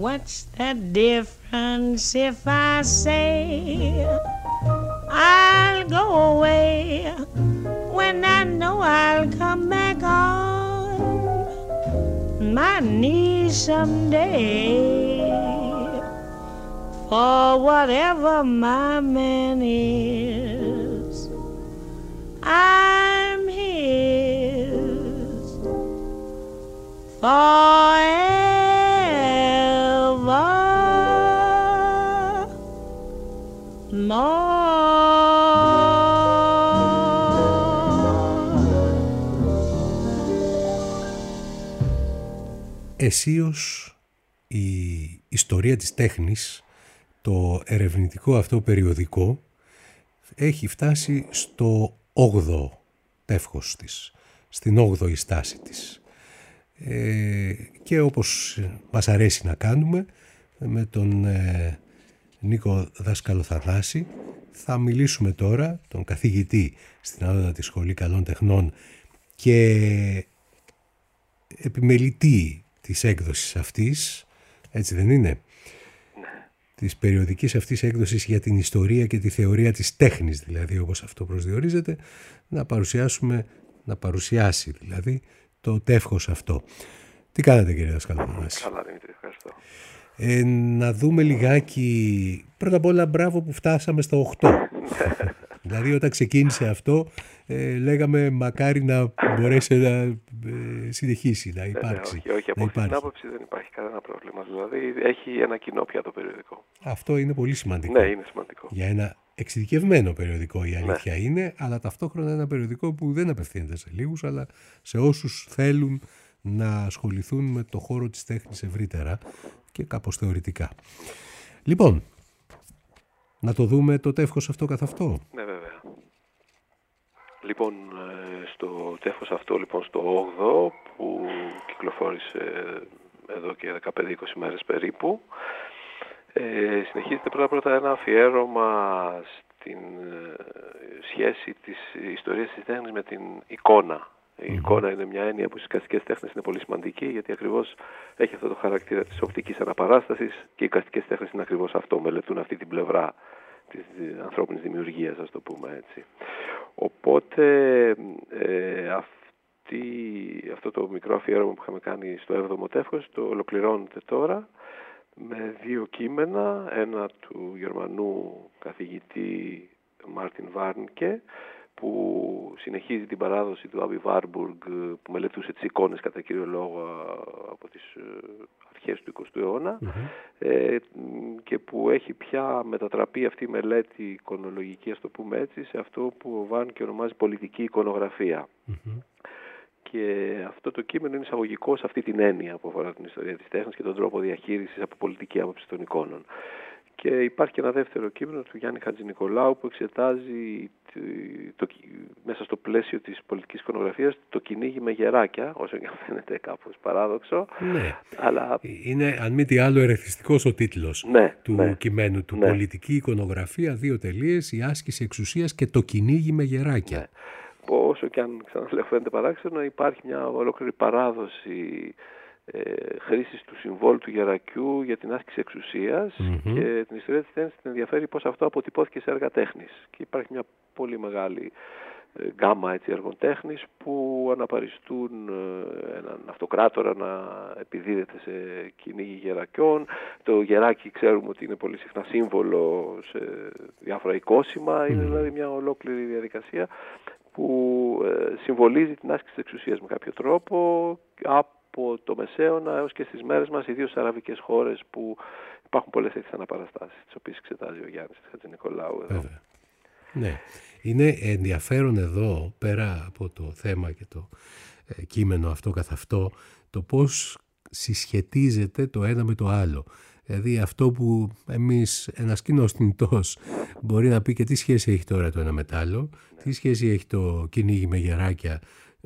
What's the difference if I say I'll go away when I know I'll come back on my knees someday? For whatever my man is, I'm his forever more. Αισίως η ιστορία της τέχνης, το ερευνητικό αυτό περιοδικό, έχει φτάσει στο όγδοο τεύχος της, στην όγδοη στάση της. Ε, και όπως μας αρέσει να κάνουμε, με τον ε, Νίκο Δασκαλοθανάση θα μιλήσουμε τώρα, τον καθηγητή στην Ανώτατη Σχολή Καλών Τεχνών και επιμελητή της έκδοσης αυτής, έτσι δεν είναι? Ναι. Της περιοδικής αυτής έκδοσης για την ιστορία και τη θεωρία της τέχνης, δηλαδή όπως αυτό προσδιορίζεται, να παρουσιάσουμε, να παρουσιάσει δηλαδή το τεύχος αυτό. Τι κάνετε, κύριε Δασκαλοθανάση? Καλά, Δημήτρη, ευχαριστώ. Ε, να δούμε λιγάκι, πρώτα απ' όλα μπράβο που φτάσαμε στο οκτώ. Δηλαδή όταν ξεκίνησε αυτό ε, λέγαμε μακάρι να μπορέσει να ε, συνεχίσει, να υπάρξει. Ναι, όχι, όχι, από αυτή την άποψη δεν υπάρχει κανένα πρόβλημα. Δηλαδή έχει ένα κοινό πια το περιοδικό. Αυτό είναι πολύ σημαντικό. Ναι, είναι σημαντικό. Για ένα εξειδικευμένο περιοδικό, η αλήθεια ναι. είναι, αλλά ταυτόχρονα ένα περιοδικό που δεν απευθύνεται σε λίγους, αλλά σε όσους θέλουν να ασχοληθούν με το χώρο της τέχνης ευρύτερα και κάπως θεωρητικά. Λοιπόν, να το δούμε το τεύχος αυτό καθ' αυτό. Ναι, βέβαια. Λοιπόν, στο τεύχος αυτό, λοιπόν, στο όγδοο, που κυκλοφόρησε εδώ και δεκαπέντε είκοσι μέρες περίπου, ε, συνεχίζεται πρώτα-πρώτα ένα αφιέρωμα στην σχέση της ιστορίας της τέχνης με την εικόνα. Η mm-hmm. εικόνα είναι μια έννοια που στις εικαστικές τέχνες είναι πολύ σημαντική, γιατί ακριβώς έχει αυτό το χαρακτήρα της οπτικής αναπαράστασης και οι εικαστικές τέχνες είναι ακριβώς αυτό, μελετούν αυτή την πλευρά της ανθρώπινης δημιουργίας, ας το πούμε έτσι. Οπότε ε, αυτή, αυτό το μικρό αφιέρωμα που είχαμε κάνει στο έβδομο τεύχος το ολοκληρώνεται τώρα με δύο κείμενα, ένα του Γερμανού καθηγητή Μάρτιν Βάρνκε, που συνεχίζει την παράδοση του Άμπι Βάρμπουργκ, που μελετούσε τις εικόνες κατά κύριο λόγο από τις αρχές του εικοστού αιώνα, mm-hmm. ε, και που έχει πια μετατραπεί αυτή η μελέτη εικονολογική, ας το πούμε έτσι, σε αυτό που ο Βάρνκε ονομάζει πολιτική εικονογραφία. Mm-hmm. Και αυτό το κείμενο είναι εισαγωγικό σε αυτή την έννοια που αφορά την ιστορία της τέχνης και τον τρόπο διαχείρισης από πολιτική άποψη των εικόνων. Και υπάρχει και ένα δεύτερο κείμενο του Γιάννη Χατζηνικολάου που εξετάζει το, το, μέσα στο πλαίσιο της πολιτικής εικονογραφίας το κυνήγι με γεράκια, όσο και αν φαίνεται κάπως παράδοξο. Ναι. Αλλά... είναι αν μη τι άλλο ερεθιστικός ο τίτλος ναι, του ναι, κειμένου του. Ναι. Πολιτική εικονογραφία, δύο τελείες, η άσκηση εξουσίας και το κυνήγι με γεράκια. Ναι. Όσο και αν ξαναλέω φαίνεται παράξενο, υπάρχει μια ολόκληρη παράδοση Ε, χρήσης του συμβόλου του γερακιού για την άσκηση εξουσίας, mm-hmm. και την ιστορία της τέχνης την ενδιαφέρει πώς αυτό αποτυπώθηκε σε έργα τέχνης. Και υπάρχει μια πολύ μεγάλη ε, γκάμα έτσι, έργων τέχνης που αναπαριστούν ε, έναν αυτοκράτορα να επιδίδεται σε κυνήγι γερακιών. Το γεράκι ξέρουμε ότι είναι πολύ συχνά σύμβολο σε διάφορα οικόσιμα, mm-hmm. είναι δηλαδή μια ολόκληρη διαδικασία που ε, συμβολίζει την άσκηση της εξουσίας με κάποιο τρόπο από το Μεσαίωνα έως και στις μέρες μας, ιδίως στις αραβικές χώρες που υπάρχουν πολλές τέτοιες αναπαραστάσεις, τις οποίες εξετάζει ο Γιάννης Χατζηνικολάου εδώ. Βέβαια. Ναι. Είναι ενδιαφέρον εδώ, πέρα από το θέμα και το ε, κείμενο αυτό καθ' αυτό, το πώς συσχετίζεται το ένα με το άλλο. Δηλαδή αυτό που εμείς, ένας κοινός θνητός, μπορεί να πει και τι σχέση έχει τώρα το ένα με το άλλο, ναι. τι σχέση έχει το κυνήγι με γεράκια,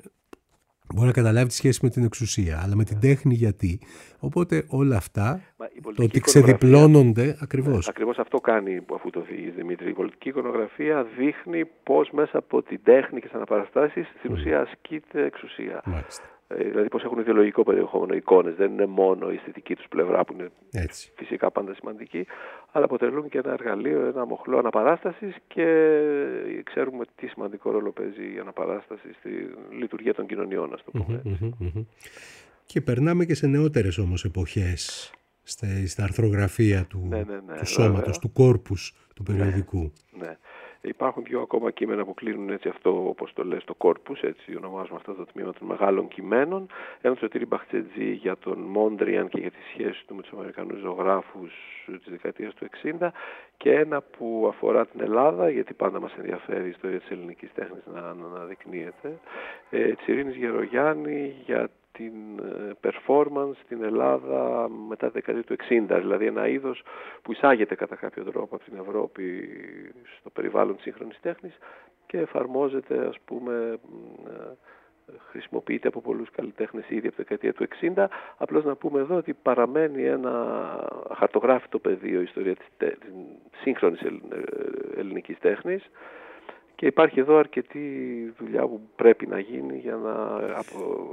μπορεί να καταλάβει τη σχέση με την εξουσία, αλλά με την τέχνη γιατί. Οπότε όλα αυτά, το ότι ξεδιπλώνονται ακριβώς. Ναι, ακριβώς αυτό κάνει, αφού το θίγεις Δημήτρη. Η πολιτική εικονογραφία δείχνει πώς μέσα από την τέχνη και τις αναπαραστάσεις στην ουσία ασκείται εξουσία. Μάλιστα. Δηλαδή πώς έχουν ιδεολογικό περιεχόμενο εικόνες, δεν είναι μόνο η αισθητική τους πλευρά που είναι Έτσι. φυσικά πάντα σημαντική, αλλά αποτελούν και ένα εργαλείο, ένα μοχλό αναπαράστασης και ξέρουμε τι σημαντικό ρόλο παίζει η αναπαράσταση στη λειτουργία των κοινωνιών, ας το πούμε έτσι. Mm-hmm, mm-hmm. Και περνάμε και σε νεότερες όμως εποχές, στην αρθρογραφία του, ναι, ναι, ναι, του σώματος, του κόρπους του περιοδικού. Ναι, ναι. Υπάρχουν δύο ακόμα κείμενα που κλείνουν έτσι αυτό, όπως το λες, το κόρπους, έτσι ονομάζουμε αυτό το τμήμα των μεγάλων κειμένων. Ένα του Σωτήρη Μπαχτσέτζη για τον Μόντριαν και για τη σχέση του με τους Αμερικανούς ζωγράφους της δεκαετίας του εξήντα και ένα που αφορά την Ελλάδα, γιατί πάντα μας ενδιαφέρει η ιστορία της ελληνικής τέχνης να αναδεικνύεται, ε, της Ειρήνης Γερογιάννη για την performance στην Ελλάδα μετά τη δεκαετία του εξήντα, δηλαδή ένα είδος που εισάγεται κατά κάποιο τρόπο από την Ευρώπη στο περιβάλλον της σύγχρονης τέχνης και εφαρμόζεται, ας πούμε, χρησιμοποιείται από πολλούς καλλιτέχνες ήδη από τη δεκαετία του εξήντα. Απλώς να πούμε εδώ ότι παραμένει ένα χαρτογράφητο πεδίο η ιστορία της, τε... της σύγχρονης ελληνικής τέχνης. Και υπάρχει εδώ αρκετή δουλειά που πρέπει να γίνει για να απο...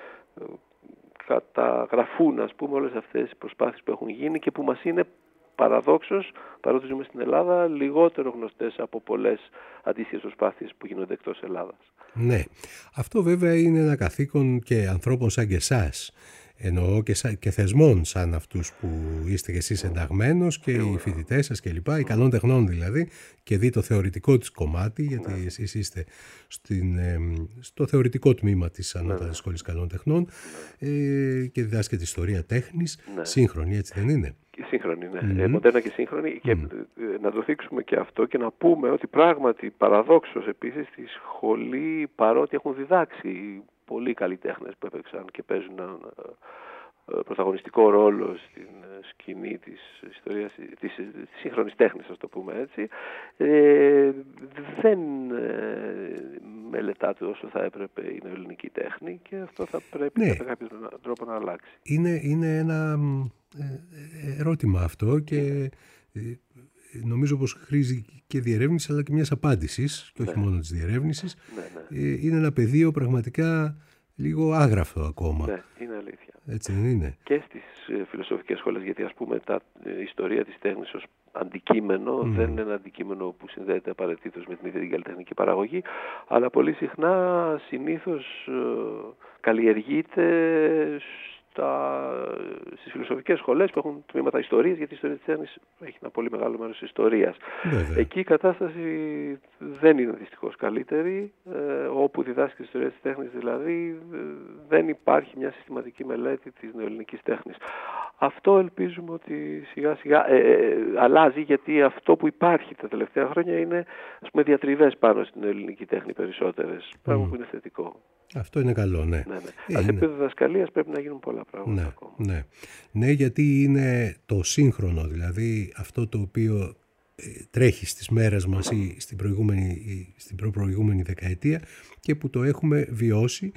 καταγραφούν, ας πούμε, όλες αυτές οι προσπάθειες που έχουν γίνει και που μας είναι παραδόξως, παρότι ζούμε στην Ελλάδα, λιγότερο γνωστές από πολλές αντίστοιχες προσπάθειες που γίνονται εκτός Ελλάδας. Ναι, αυτό βέβαια είναι ένα καθήκον και ανθρώπων σαν και εσάς. Εννοώ και, σα, και θεσμών σαν αυτούς που είστε και εσείς ενταγμένος και οι φοιτητές σας και λοιπά, οι καλών τεχνών δηλαδή, και δει το θεωρητικό της κομμάτι, γιατί ναι. εσείς είστε στην, ε, στο θεωρητικό τμήμα της Ανώτατης ναι. Σχολής Καλών Τεχνών ε, και διδάσκεται ιστορία τέχνης, ναι. σύγχρονη, έτσι δεν είναι? Σύγχρονη, ναι. Mm-hmm. Μοντέρνα και σύγχρονη. Και mm. να το θίξουμε και αυτό και να πούμε ότι πράγματι παραδόξως επίσης στη σχολή, παρότι έχουν διδάξει πολλοί καλλιτέχνες που έπαιξαν και παίζουν έναν πρωταγωνιστικό ρόλο στην σκηνή της ιστορίας, της, της σύγχρονης τέχνης, ας το πούμε έτσι, ε, δεν ε, μελετάται όσο θα έπρεπε η νεοελληνική τέχνη και αυτό θα πρέπει ναι. κατά κάποιο τρόπο να αλλάξει. Είναι, είναι ένα ερώτημα αυτό και νομίζω πως χρήζει και διερεύνηση αλλά και μιας απάντησης και όχι ναι. μόνο της διερεύνησης. Ναι, ναι. Είναι ένα πεδίο πραγματικά λίγο άγραφτο ακόμα. Ναι, είναι αλήθεια. Έτσι δεν είναι? Και στις φιλοσοφικές σχολές, γιατί ας πούμε τα, η ιστορία της τέχνης ως αντικείμενο mm. δεν είναι ένα αντικείμενο που συνδέεται απαραίτητος με την ίδια την καλλιτεχνική παραγωγή, αλλά πολύ συχνά συνήθως ε, καλλιεργείται στα, στις φιλοσοφικές σχολές που έχουν τμήματα ιστορίας, γιατί η ιστορία της τέχνης έχει ένα πολύ μεγάλο μέρος της ιστορίας. Βέβαια. Εκεί η κατάσταση δεν είναι δυστυχώς καλύτερη, ε, όπου διδάσκει η ιστορία της τέχνης δηλαδή ε, δεν υπάρχει μια συστηματική μελέτη της νεοελληνικής τέχνης. Αυτό ελπίζουμε ότι σιγά σιγά ε, ε, αλλάζει, γιατί αυτό που υπάρχει τα τελευταία χρόνια είναι, ας πούμε, διατριβές πάνω στην νεοελληνική τέχνη περισσότερες, πράγμα mm. που είναι θετικό. Αυτό είναι καλό, ναι. ναι, ναι. Ε, σε επίπεδο διδασκαλίας πρέπει να γίνουν πολλά πράγματα ναι, ακόμα. Ναι. ναι, γιατί είναι το σύγχρονο, δηλαδή αυτό το οποίο ε, τρέχει στις μέρες μας ή στην, προηγούμενη, ή στην προπροηγούμενη δεκαετία και που το έχουμε βιώσει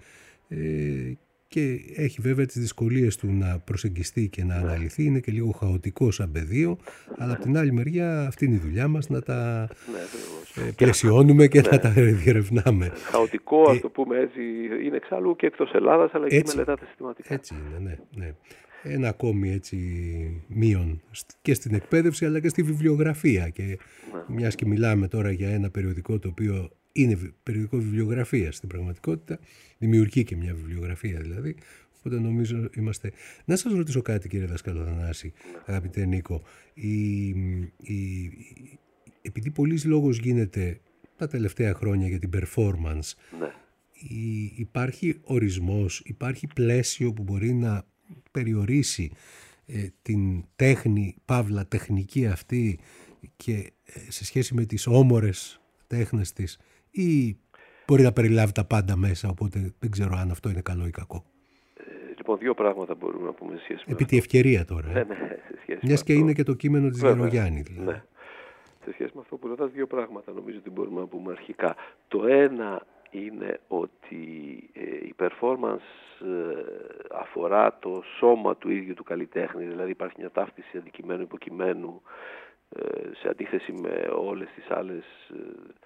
ε, και έχει βέβαια τις δυσκολίες του να προσεγγιστεί και να αναλυθεί. Είναι και λίγο χαοτικό σαν πεδίο, αλλά από την άλλη μεριά αυτή είναι η δουλειά μας, να τα ναι, πλαισιώνουμε και ναι. να τα διερευνάμε. Χαοτικό, ας το πούμε έτσι, είναι εξάλλου και εκτός Ελλάδας, αλλά εκεί μελετάται συστηματικά. Έτσι είναι, ναι, ναι. Ένα ακόμη έτσι μείον και στην εκπαίδευση αλλά και στη βιβλιογραφία. Και ναι. μιας και μιλάμε τώρα για ένα περιοδικό το οποίο είναι περιοδικό βιβλιογραφία στην πραγματικότητα, δημιουργεί και μια βιβλιογραφία δηλαδή, οπότε νομίζω είμαστε... Να σας ρωτήσω κάτι, κύριε δάσκαλο Θανάση, αγαπητέ Νίκο, η, η, επειδή πολλής λόγος γίνεται τα τελευταία χρόνια για την performance, ναι. η, υπάρχει ορισμός, υπάρχει πλαίσιο που μπορεί να περιορίσει ε, την τέχνη, παύλα τεχνική αυτή και ε, σε σχέση με τις όμορες τέχνες της, ή μπορεί να περιλάβει τα πάντα μέσα, οπότε δεν ξέρω αν αυτό είναι καλό ή κακό. Ε, λοιπόν, δύο πράγματα μπορούμε να πούμε σε σχέση με Επί τη ευκαιρία τώρα. Ναι, ναι, σε σχέση Μιας με και αυτό. Είναι και το κείμενο της Γερογιάννη. Δηλαδή. Ναι. Σε σχέση με αυτό που ρωτάς, δύο πράγματα νομίζω ότι μπορούμε να πούμε αρχικά. Το ένα είναι ότι ε, η performance ε, αφορά το σώμα του ίδιου του καλλιτέχνη, δηλαδή υπάρχει μια ταύτιση αντικειμένου υποκειμένου ε, σε αντίθεση με όλες τις άλλες ε,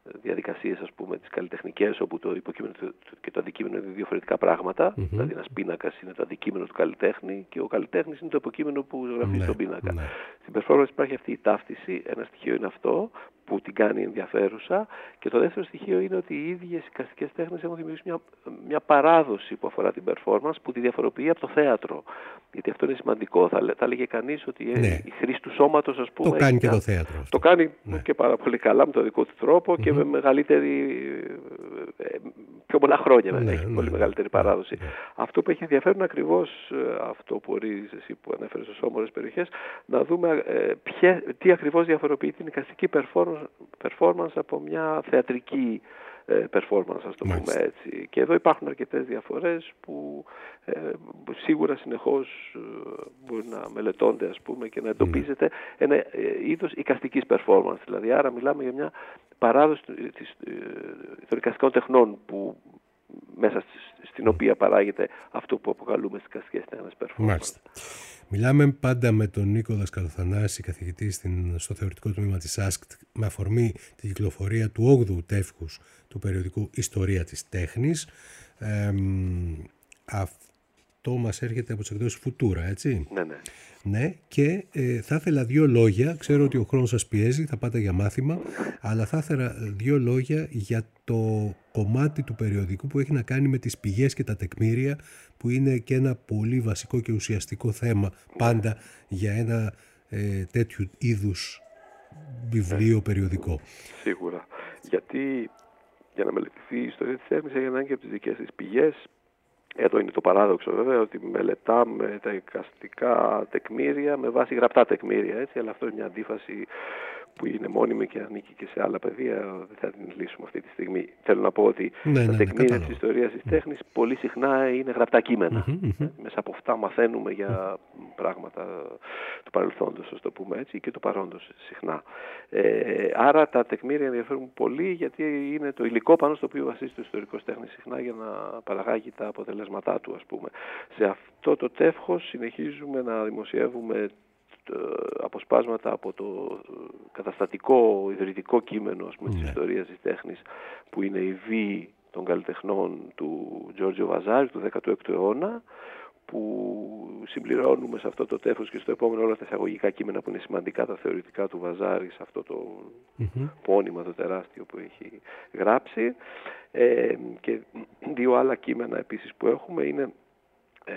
διαδικασίες, ας πούμε, τις καλλιτεχνικές, όπου το υποκείμενο και το αντικείμενο είναι διαφορετικά πράγματα. Mm-hmm. Δηλαδή, ένας πίνακας είναι το αντικείμενο του καλλιτέχνη και ο καλλιτέχνης είναι το υποκείμενο που ζωγραφίζει στον πίνακα. Ναι. Στην performance υπάρχει αυτή η ταύτιση. Ένα στοιχείο είναι αυτό που την κάνει ενδιαφέρουσα. Και το δεύτερο στοιχείο είναι ότι οι ίδιες οι εικαστικές τέχνες έχουν δημιουργήσει μια, μια παράδοση που αφορά την performance, που τη διαφοροποιεί από το θέατρο. Γιατί αυτό είναι σημαντικό. Θα, θα έλεγε κανείς ότι ναι. η χρήση του σώματος, ας πούμε. Το κάνει και το θέατρο. Το κάνει ναι. και πάρα πολύ καλά με τον δικό του τρόπο mm-hmm. και με μεγαλύτερη. Πιο πολλά χρόνια ναι, έχει ναι, πολύ ναι, μεγαλύτερη ναι, παράδοση. Ναι. Αυτό που έχει ενδιαφέρον ακριβώς αυτό που ορίζεις εσύ που ανέφερες στις όμορες περιοχές, να δούμε ε, ποιε, τι ακριβώς διαφοροποιεί την εικαστική performance, performance από μια θεατρική ε, performance, ας το Μάλιστα. πούμε έτσι. Και εδώ υπάρχουν αρκετές διαφορές που ε, σίγουρα συνεχώς ε, μπορεί να μελετώνται, ας πούμε, και να εντοπίζεται mm. ένα ε, είδος εικαστικής performance. Δηλαδή, άρα μιλάμε για μια παράδοση της, ε, των εικαστικών τεχνών που μέσα στην οποία παράγεται αυτό που αποκαλούμε στις εικαστικές τέχνες performance. Μάλιστα. Μιλάμε πάντα με τον Νίκο Δασκαλοθανάση, καθηγητή στην, στο θεωρητικό τμήμα της ΑΣΚΤ, με αφορμή την κυκλοφορία του όγδοου τεύχους του περιοδικού Ιστορία της Τέχνης. Ε, αυτό μας έρχεται από τις εκδόσεις Φουτούρα, έτσι. Ναι, ναι. Ναι, και ε, θα ήθελα δύο λόγια, ξέρω ότι ο χρόνος σας πιέζει, θα πάτε για μάθημα, αλλά θα ήθελα δύο λόγια για το κομμάτι του περιοδικού που έχει να κάνει με τις πηγές και τα τεκμήρια, που είναι και ένα πολύ βασικό και ουσιαστικό θέμα πάντα για ένα ε, τέτοιου είδους βιβλίο περιοδικό. Σίγουρα, γιατί για να μελετηθεί η ιστορία της τέχνης έχει ανάγκη από τις δικές της πηγές. Εδώ είναι το παράδοξο βέβαια, ότι μελετάμε τα εικαστικά τεκμήρια με βάση γραπτά τεκμήρια, έτσι, αλλά αυτό είναι μια αντίφαση που είναι μόνιμη και ανήκει και σε άλλα πεδία, δεν θα την λύσουμε αυτή τη στιγμή. Θέλω να πω ότι ναι, τα ναι, τεκμήρια ναι, της ιστορίας της τέχνης πολύ συχνά είναι γραπτά κείμενα. Mm-hmm, mm-hmm. Μέσα από αυτά μαθαίνουμε για πράγματα του παρελθόντος, ας το πούμε έτσι, και του παρόντος συχνά. Ε, άρα τα τεκμήρια ενδιαφέρουν πολύ, γιατί είναι το υλικό πάνω στο οποίο βασίζεται ο ιστορικός τέχνης συχνά για να παραγάγει τα αποτελέσματά του, ας πούμε. Σε αυτό το τεύχος συνεχίζουμε να δημοσιεύουμε αποσπάσματα από το καταστατικό ιδρυτικό κείμενο, ας πούμε, της ιστορίας της τέχνης, που είναι η βή των καλλιτεχνών του Τζόρτζιο Βαζάρη του δέκατου έκτου αιώνα, που συμπληρώνουμε σε αυτό το τεύχος και στο επόμενο όλα τα εισαγωγικά κείμενα που είναι σημαντικά, τα θεωρητικά του Βαζάρη, σε αυτό το mm-hmm. πόνημα το τεράστιο που έχει γράψει. Ε, και δύο άλλα κείμενα επίσης που έχουμε είναι ε,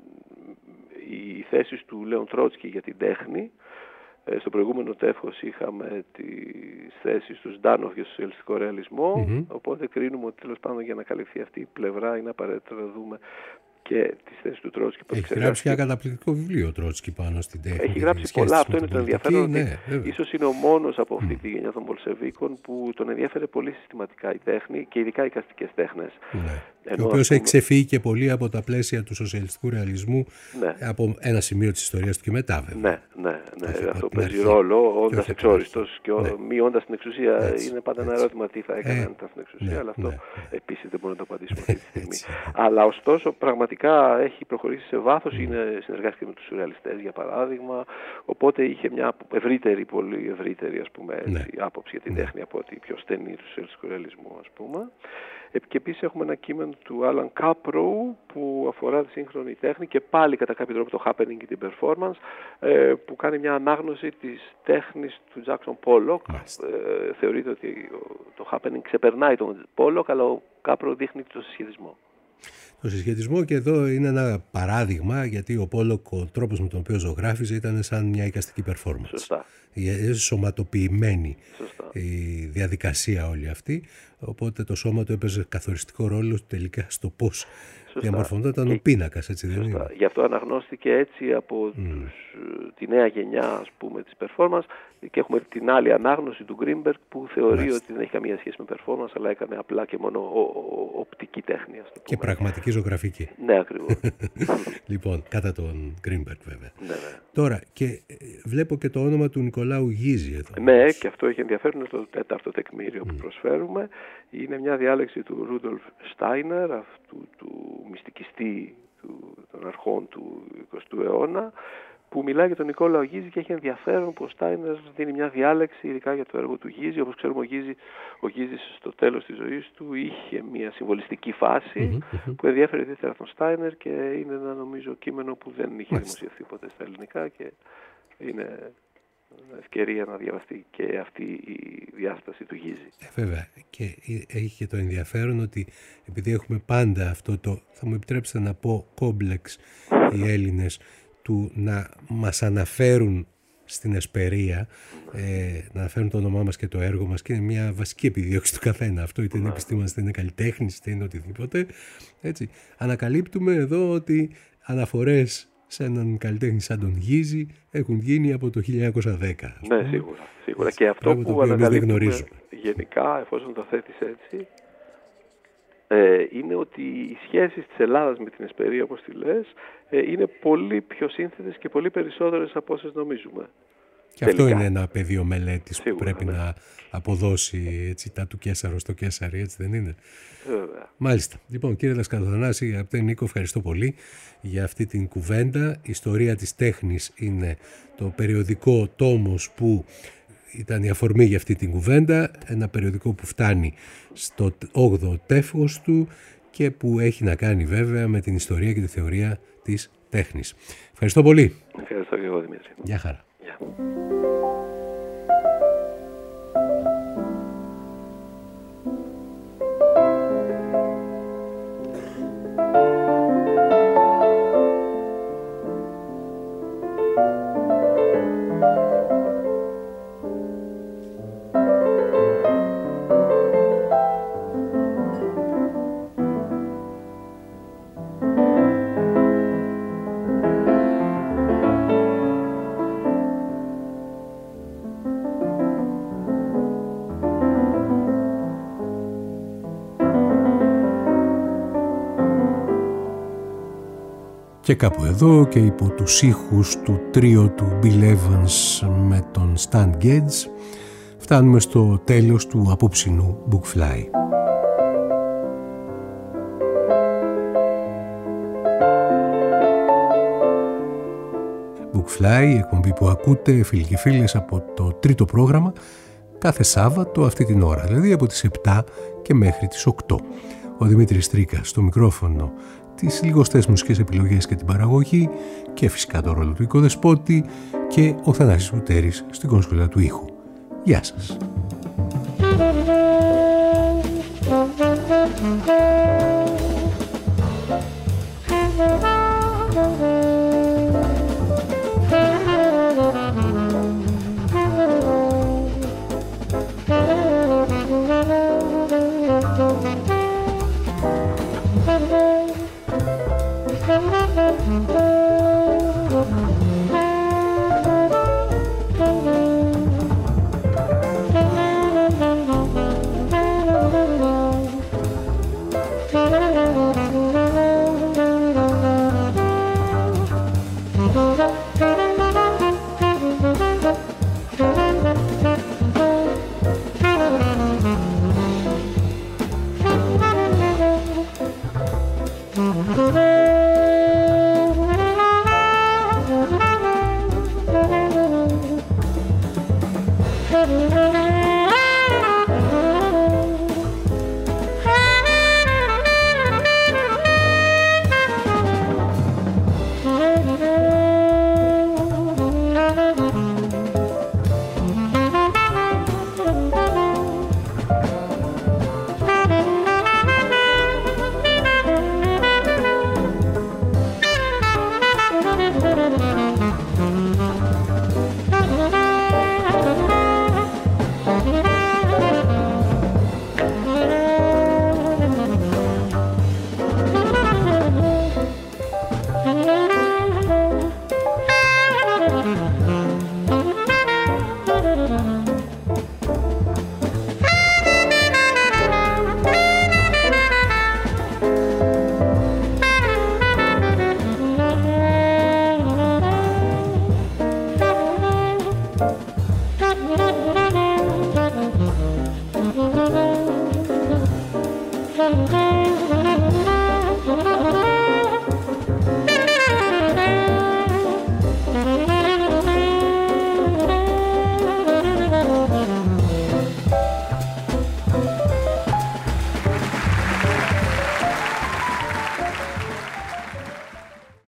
οι θέσεις του Λέον Τρότσκι για την τέχνη. Ε, στο προηγούμενο τεύχος είχαμε τις θέσεις του Ζντάνοφ για το σοσιαλιστικό ρεαλισμό, mm-hmm. οπότε κρίνουμε ότι τέλος πάντων για να καλυφθεί αυτή η πλευρά είναι απαραίτητο να δούμε και τις θέσεις του Τρότσκι. Έχει γράψει ένα καταπληκτικό βιβλίο ο Τρότσκι πάνω στην τέχνη. Έχει γράψει πολλά, αυτό είναι το ενδιαφέρον. Ναι, ίσως είναι ο μόνος από αυτή mm. τη γενιά των Πολσεβίκων που τον ενδιαφέρε πολύ συστηματικά η τέχνη και ειδικά οι εικαστικές τέχνες. Ναι. Και ο οποίος έχει ξεφύγει και πολύ από τα πλαίσια του σοσιαλιστικού ρεαλισμού, ναι. από ένα σημείο της ιστορίας του και μετά, βέβαια. Ναι, ναι, ναι. Αυτό, αυτό παίζει ρόλο, όντας εξόριστος και ναι. μη όντας στην εξουσία. Έτσι, είναι πάντα έτσι. Ένα ερώτημα τι θα έκανε αν ήταν στην εξουσία, ναι, αλλά αυτό ναι, ναι. επίσης δεν μπορούμε να το απαντήσουμε αυτή τη στιγμή. Έτσι. Αλλά ωστόσο πραγματικά έχει προχωρήσει σε βάθος, mm. είναι συνεργάστηκε με τους σουρεαλιστές για παράδειγμα, οπότε είχε μια ευρύτερη, πολύ ευρύτερη ας πούμε, έτσι, ναι. άποψη για την ναι. τέχνη από ότι πιο στενή του σοσιαλιστικού ρεαλισμού, ας πούμε. Και επίσης έχουμε ένα κείμενο του Άλαν Κάπροου που αφορά τη σύγχρονη τέχνη και πάλι κατά κάποιο τρόπο το happening και την performance, που κάνει μια ανάγνωση της τέχνης του Τζάκσον Πόλοκ. Ε, θεωρείται ότι το happening ξεπερνάει τον Πόλοκ, αλλά ο Κάπροου δείχνει το συσχετισμό. Το συσχετισμό, και εδώ είναι ένα παράδειγμα, γιατί ο Πόλοκ, ο τρόπος με τον οποίο ζωγράφιζε ήταν σαν μια εικαστική performance. Σωστά. Είναι σωματοποιημένη Σωστά. η διαδικασία όλη αυτή, οπότε το σώμα του έπαιζε καθοριστικό ρόλο τελικά στο πώς διαμορφωνόταν ο πίνακας, έτσι δεν είναι. Γι' αυτό αναγνώστηκε έτσι από mm. τους, τη νέα γενιά, ας πούμε, της performance, και έχουμε την άλλη ανάγνωση του Γκρίνμπεργκ που θεωρεί Μάλιστα. ότι δεν έχει καμία σχέση με performance, αλλά έκανε απλά και μόνο ο, ο, οπτική τέχνη, ας το πούμε. Και πραγματική ζωγραφική. Ναι, ακριβώς. Λοιπόν, κατά τον Γκρίνμπεργκ βέβαια. Ναι, ναι. Τώρα, και βλέπω και το όνομα του Νικολάου Γίζη εδώ. Ναι, και αυτό έχει ενδιαφέρον, είναι το τέταρτο τεκμήριο mm. που προσφέρουμε. Είναι μια διάλεξη του Ρούντολφ Στάινερ, αυτού του μυστικιστή του, των αρχών του εικοστού αιώνα, που μιλάει για τον Νικόλαο Γίζη και έχει ενδιαφέρον που ο Στάινερ δίνει μια διάλεξη ειδικά για το έργο του Γίζη. Όπως ξέρουμε, ο Γίζη, ο Γίζης στο τέλος της ζωής του είχε μια συμβολιστική φάση mm-hmm. που ενδιαφέρει ιδιαίτερα τον Στάινερ και είναι ένα νομίζω κείμενο που δεν είχε δημοσιευθεί ποτέ στα ελληνικά και είναι ευκαιρία να διαβαστεί και αυτή η διάσταση του Γίζη. Ε, βέβαια. Και έχει και το ενδιαφέρον ότι επειδή έχουμε πάντα αυτό το, θα μου επιτρέψετε να πω, κόμπλεξ οι Έλληνες του να μας αναφέρουν στην Εσπερία, ε, να αναφέρουν το όνομά μας και το έργο μας και είναι μια βασική επιδίωξη του καθένα. Αυτό είτε είναι επιστήμονας, είτε είναι καλλιτέχνης, είτε είναι οτιδήποτε. Έτσι. Ανακαλύπτουμε εδώ ότι αναφορές σε έναν καλλιτέχνη σαν τον Γίζη έχουν γίνει από το χίλια εννιακόσια δέκα. Ναι, σίγουρα. σίγουρα. Και αυτό που ανακαλύπτουμε γενικά, εφόσον το θέτεις έτσι, ε, είναι ότι οι σχέσεις της Ελλάδας με την Εσπερία, όπως τη λες, ε, είναι πολύ πιο σύνθετες και πολύ περισσότερες από όσες νομίζουμε. Και τελικά. Αυτό είναι ένα πεδίο μελέτης που πρέπει ναι. να αποδώσει έτσι, τα του Κέσαρο στο Κέσαρι, έτσι δεν είναι? Βέβαια. Μάλιστα. Λοιπόν, κύριε Δασκαλοθανάση, αγαπητέ Νίκο, ευχαριστώ πολύ για αυτή την κουβέντα. Η ιστορία της τέχνης είναι το περιοδικό τόμος που ήταν η αφορμή για αυτή την κουβέντα, ένα περιοδικό που φτάνει στο όγδοο τεύχος του και που έχει να κάνει βέβαια με την ιστορία και τη θεωρία της τέχνης. Ευχαριστώ πολύ. Ευχαριστώ και εγώ, Δημήτρη. Γεια χαρά. Γεια. Και κάπου εδώ και υπό τους ήχους του τρίο του Bill Evans με τον Stan Getz φτάνουμε στο τέλος του απόψινού Bookfly. Bookfly, η εκπομπή που ακούτε φίλοι και φίλες από το τρίτο πρόγραμμα κάθε Σάββατο αυτή την ώρα, δηλαδή από τις επτά και μέχρι τις οκτώ. Ο Δημήτρης Τρίκας στο μικρόφωνο, τις λιγοστές μουσικές επιλογές και την παραγωγή και φυσικά το ρόλο του οικοδεσπότη και ο Θανάσης Βουτέρης στην κονσόλα του ήχου. Γεια σας.